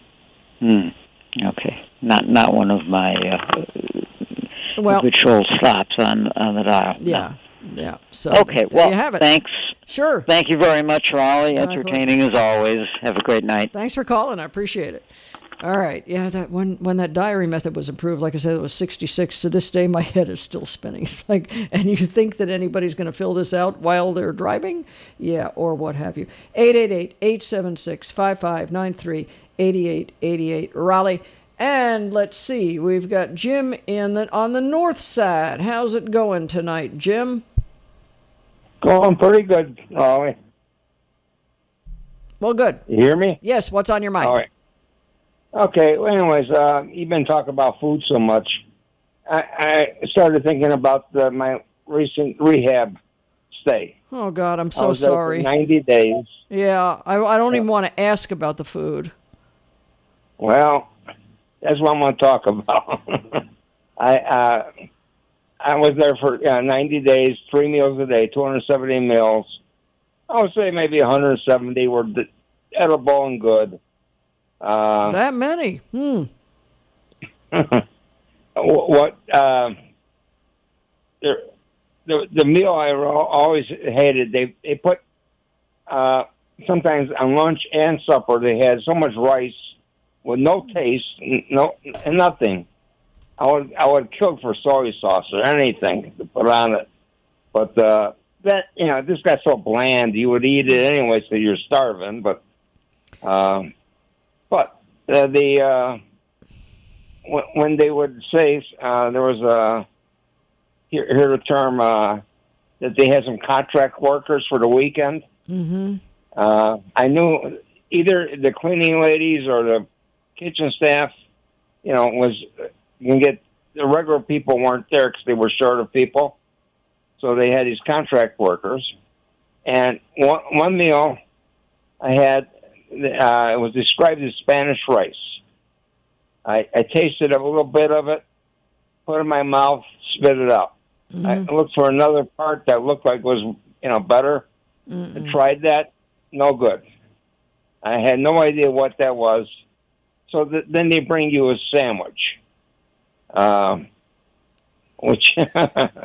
Okay. Not one of my habitual stops on the dial. Yeah. No. Yeah. So okay. There you have it. Thanks. Sure. Thank you very much, Raleigh. Entertaining as always. Have a great night. Thanks for calling. I appreciate it. All right. Yeah, that when that diary method was approved, like I said, it was 1966. To this day, my head is still spinning. It's like, and you think that anybody's going to fill this out while they're driving? Yeah, or what have you. 888-876-5593, 8888 Raleigh. And let's see, we've got Jim on the north side. How's it going tonight, Jim? Going pretty good, Raleigh. Well, good. You hear me? Yes, what's on your mind? All right. Okay, well, anyways, you've been talking about food so much. I started thinking about my recent rehab stay. Oh, God, I'm so sorry. 90 days. Yeah, I don't even want to ask about the food. Well, that's what I'm going to talk about. I was there for 90 days, 3 meals a day, 270 meals. I would say maybe 170 were edible and good. That many? What? The meal I always hated. They put sometimes on lunch and supper. They had so much rice with no taste, and nothing. I would kill for soy sauce or anything to put on it, but that this got so bland. You would eat it anyway, so you're starving. But when they would say there was hear the term that they had some contract workers for the weekend. Mm-hmm. I knew either the cleaning ladies or the kitchen staff, you can get the regular people weren't there because they were short of people, so they had these contract workers. And one meal I had. It was described as Spanish rice. I tasted a little bit of it, put it in my mouth, spit it out. Mm-hmm. I looked for another part that looked like was better. I tried that, no good. I had no idea what that was. So then they bring you a sandwich, which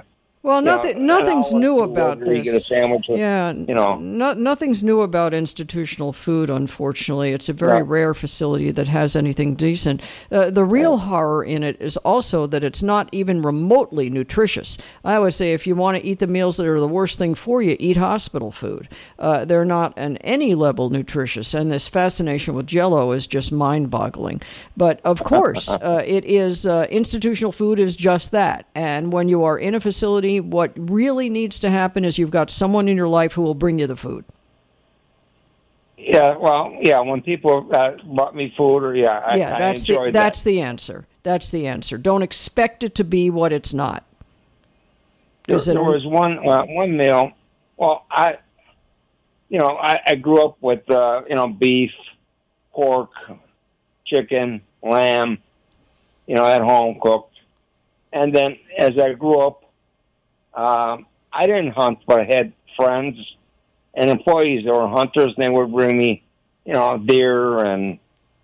Well, nothing's new about this. You get a sandwich with, nothing's new about institutional food, unfortunately. It's a very rare facility that has anything decent. The real horror in it is also that it's not even remotely nutritious. I always say if you want to eat the meals that are the worst thing for you, eat hospital food. They're not on any level nutritious, and this fascination with Jell-O is just mind-boggling. But, of course, it is institutional food is just that. And when you are in a facility, what really needs to happen is you've got someone in your life who will bring you the food. Yeah, well, when people brought me food, I enjoyed that. That's the answer. That's the answer. Don't expect it to be what it's not. There was one meal. Well, I grew up with beef, pork, chicken, lamb, at home cooked, and then as I grew up. I didn't hunt, but I had friends and employees that were hunters, and they would bring me, deer, and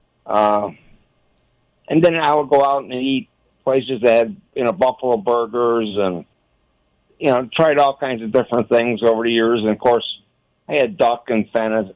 then I would go out and eat places that had, buffalo burgers, and tried all kinds of different things over the years. And of course, I had duck and pheasant,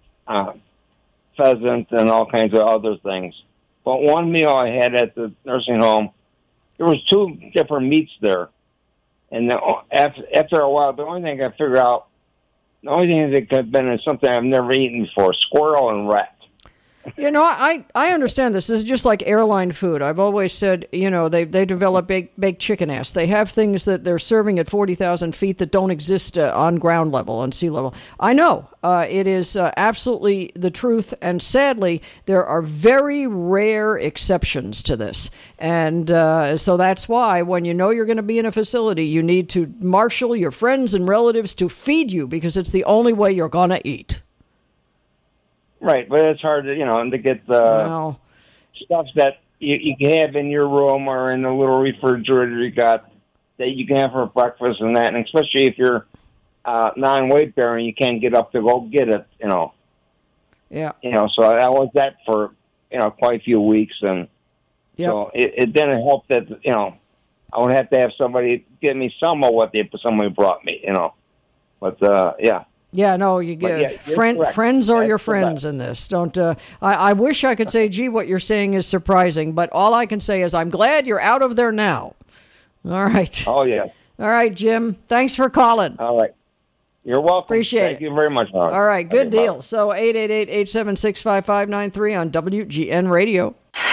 and all kinds of other things. But one meal I had at the nursing home, there was 2 different meats there. And after a while, the only thing that could have been is something I've never eaten before, squirrel and rat. I understand this. This is just like airline food. I've always said, they develop baked chicken ass. They have things that they're serving at 40,000 feet that don't exist on ground level, on sea level. I know. It is absolutely the truth. And sadly, there are very rare exceptions to this. And so that's why when you know you're going to be in a facility, you need to marshal your friends and relatives to feed you because it's the only way you're going to eat. Right, but it's hard to, to get the stuff that you can have in your room or in the little refrigerator you got that you can have for breakfast and that, and especially if you're non-weight bearing, you can't get up to go get it, Yeah. So I was that for, quite a few weeks, and so it didn't help that, I would have to have somebody give me some of what somebody brought me, But, yeah. Yeah, no, you get friends are your friends in this. Don't. I wish I could say, gee, what you're saying is surprising, but all I can say is I'm glad you're out of there now. All right. Oh, yeah. All right, Jim. Thanks for calling. All right. You're welcome. Appreciate it. Thank you very much, Howard. All right, good deal. Bye. So 888-876-5593 on WGN Radio.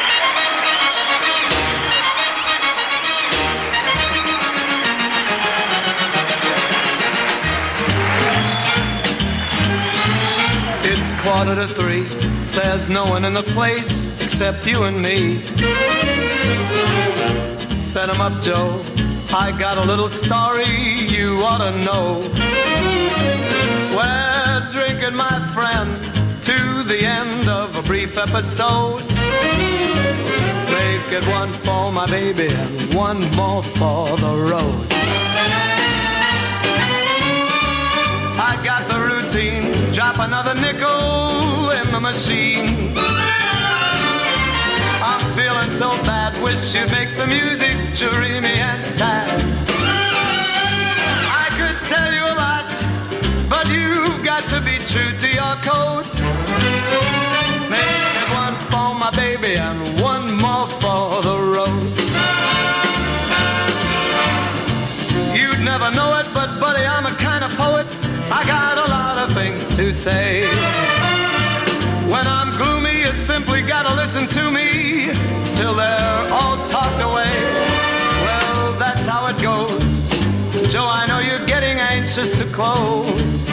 It's 2:45. There's no one in the place except you and me. Set 'em up, Joe. I got a little story you ought to know. We're drinking, my friend, to the end of a brief episode. Make it one for my baby and one more for the road. I got the routine, drop another nickel in the machine. I'm feeling so bad, wish you'd make the music dreamy and sad. I could tell you a lot, but you've got to be true to your code. Make it one for my baby and one more for the road. You'd never know it, but buddy, I'm a kind of poet. I got a lot of things to say. When I'm gloomy, you simply gotta listen to me till they're all talked away. Well, that's how it goes. Joe, I know you're getting anxious to close.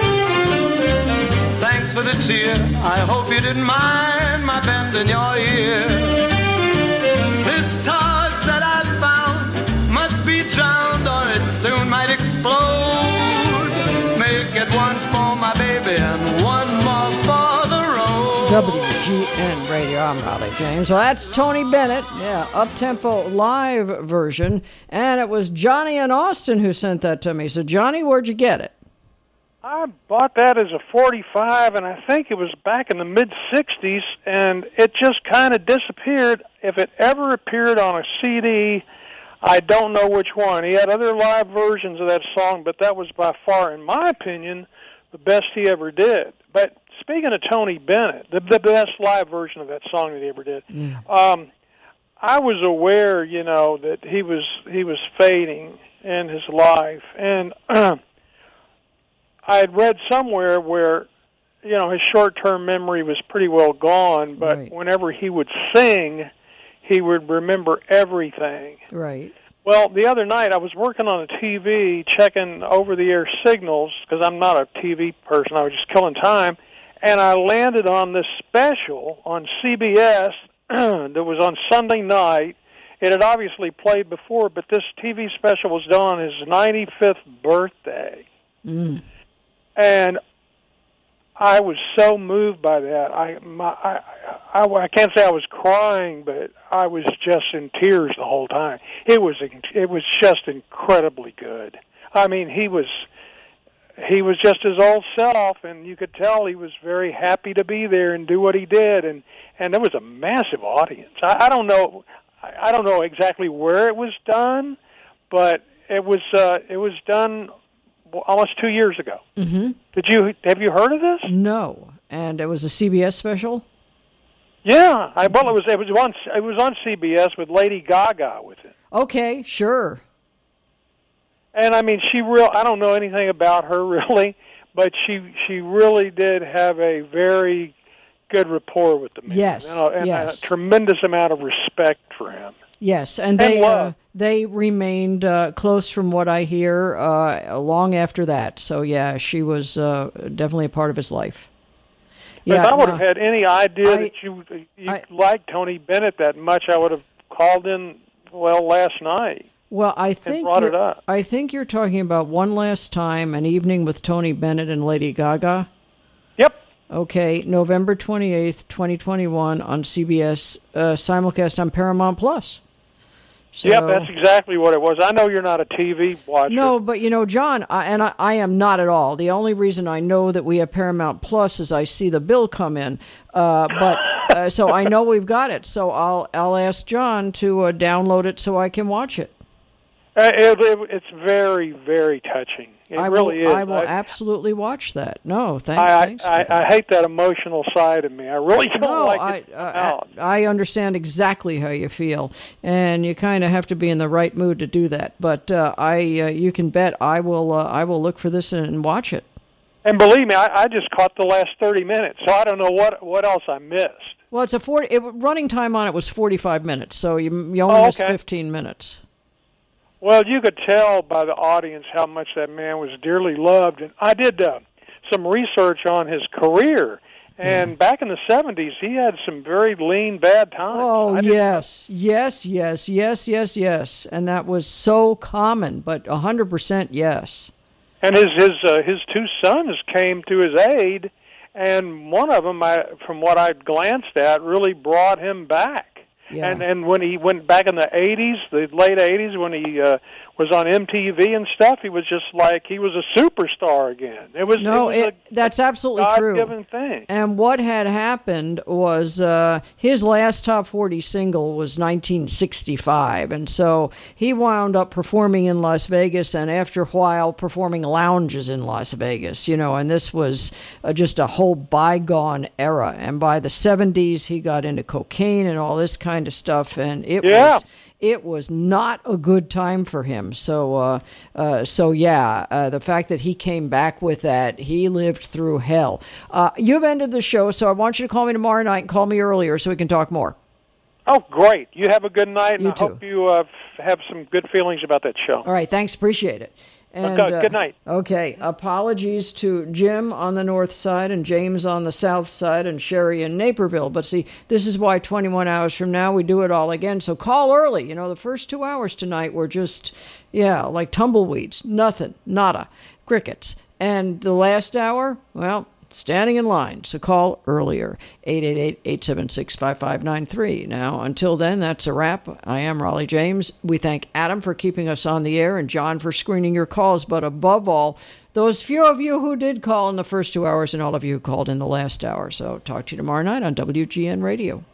Thanks for the cheer. I hope you didn't mind my bend in your ear. This torch that I found must be drowned or it soon might explode. Make it one for my baby and one more for the road. WGN Radio, I'm Raleigh James. Well, that's Tony Bennett, up-tempo live version. And it was Johnny in Austin who sent that to me. So, Johnny, where'd you get it? I bought that as a 45, and I think it was back in the mid-'60s, and it just kind of disappeared. If it ever appeared on a CD, I don't know which one. He had other live versions of that song, but that was by far, in my opinion, the best he ever did. But speaking of Tony Bennett, the best live version of that song that he ever did, I was aware, that he was fading in his life, and I had read somewhere where, his short-term memory was pretty well gone, but whenever he would sing, he would remember everything. Right. Well, the other night I was working on a TV, checking over-the-air signals, because I'm not a TV person, I was just killing time, and I landed on this special on CBS that was on Sunday night. It had obviously played before, but this TV special was done on his 95th birthday. And I was so moved by that. I can't say I was crying, but I was just in tears the whole time. It was just incredibly good. I mean, he was just his old self, and you could tell he was very happy to be there and do what he did. And there was a massive audience. I don't know exactly where it was done, but it was done almost 2 years ago. Mm-hmm. Have you heard of this? No. And it was a CBS special? Yeah. It was on CBS with Lady Gaga with it. Okay, sure. And I mean, I don't know anything about her really, but she really did have a very good rapport with the man. Yes. And a tremendous amount of respect for him. Yes, and they remained close from what I hear long after that. So, yeah, she was definitely a part of his life. If I would have had any idea that you liked Tony Bennett that much, I would have called in, last night. Well, I think you're talking about One Last Time, An Evening with Tony Bennett and Lady Gaga. Yep. Okay, November 28th, 2021 on CBS, simulcast on Paramount Plus. So, yep, that's exactly what it was. I know you're not a TV watcher. No, but John, I am not at all. The only reason I know that we have Paramount Plus is I see the bill come in. So I know we've got it. So I'll ask John to download it so I can watch it. It's very, very touching. It really is. I will absolutely watch that. No, thanks. I hate that emotional side of me. I really don't like it. I understand exactly how you feel, and you kind of have to be in the right mood to do that. But you can bet I will look for this and watch it. And believe me, I just caught the last 30 minutes, so I don't know what else I missed. Well, it's running time on it was 45 minutes, so you only missed 15 minutes. Well, you could tell by the audience how much that man was dearly loved. And I did some research on his career, and back in the 70s, he had some very lean, bad times. Oh, yes. And that was so common, but 100% yes. And his two sons came to his aid, and one of them, from what I glanced at, really brought him back. Yeah. And when he went back in the 80s, the late 80s, when he was on MTV and stuff, he was just like he was a superstar again. That's absolutely true. God-given thing. And what had happened was his last top 40 single was 1965, and so he wound up performing in Las Vegas, and after a while performing lounges in Las Vegas, and this was just a whole bygone era. And by the 70s, he got into cocaine and all this kind of stuff, and it was not a good time for him. So the fact that he came back with that, he lived through hell. You've ended the show, so I want you to call me tomorrow night and call me earlier so we can talk more. Oh, great. You have a good night, and I too. hope you have some good feelings about that show. All right, thanks. Appreciate it. And, good night. Okay. Apologies to Jim on the north side and James on the south side and Sherry in Naperville. But see, this is why 21 hours from now we do it all again. So call early. The first 2 hours tonight were just, like tumbleweeds. Nothing. Nada. Crickets. And the last hour, standing in line. So call earlier. 888-876-5593. Now, until then, that's a wrap. I am Raleigh James. We thank Adam for keeping us on the air and John for screening your calls. But above all, those few of you who did call in the first 2 hours and all of you who called in the last hour. So talk to you tomorrow night on WGN Radio.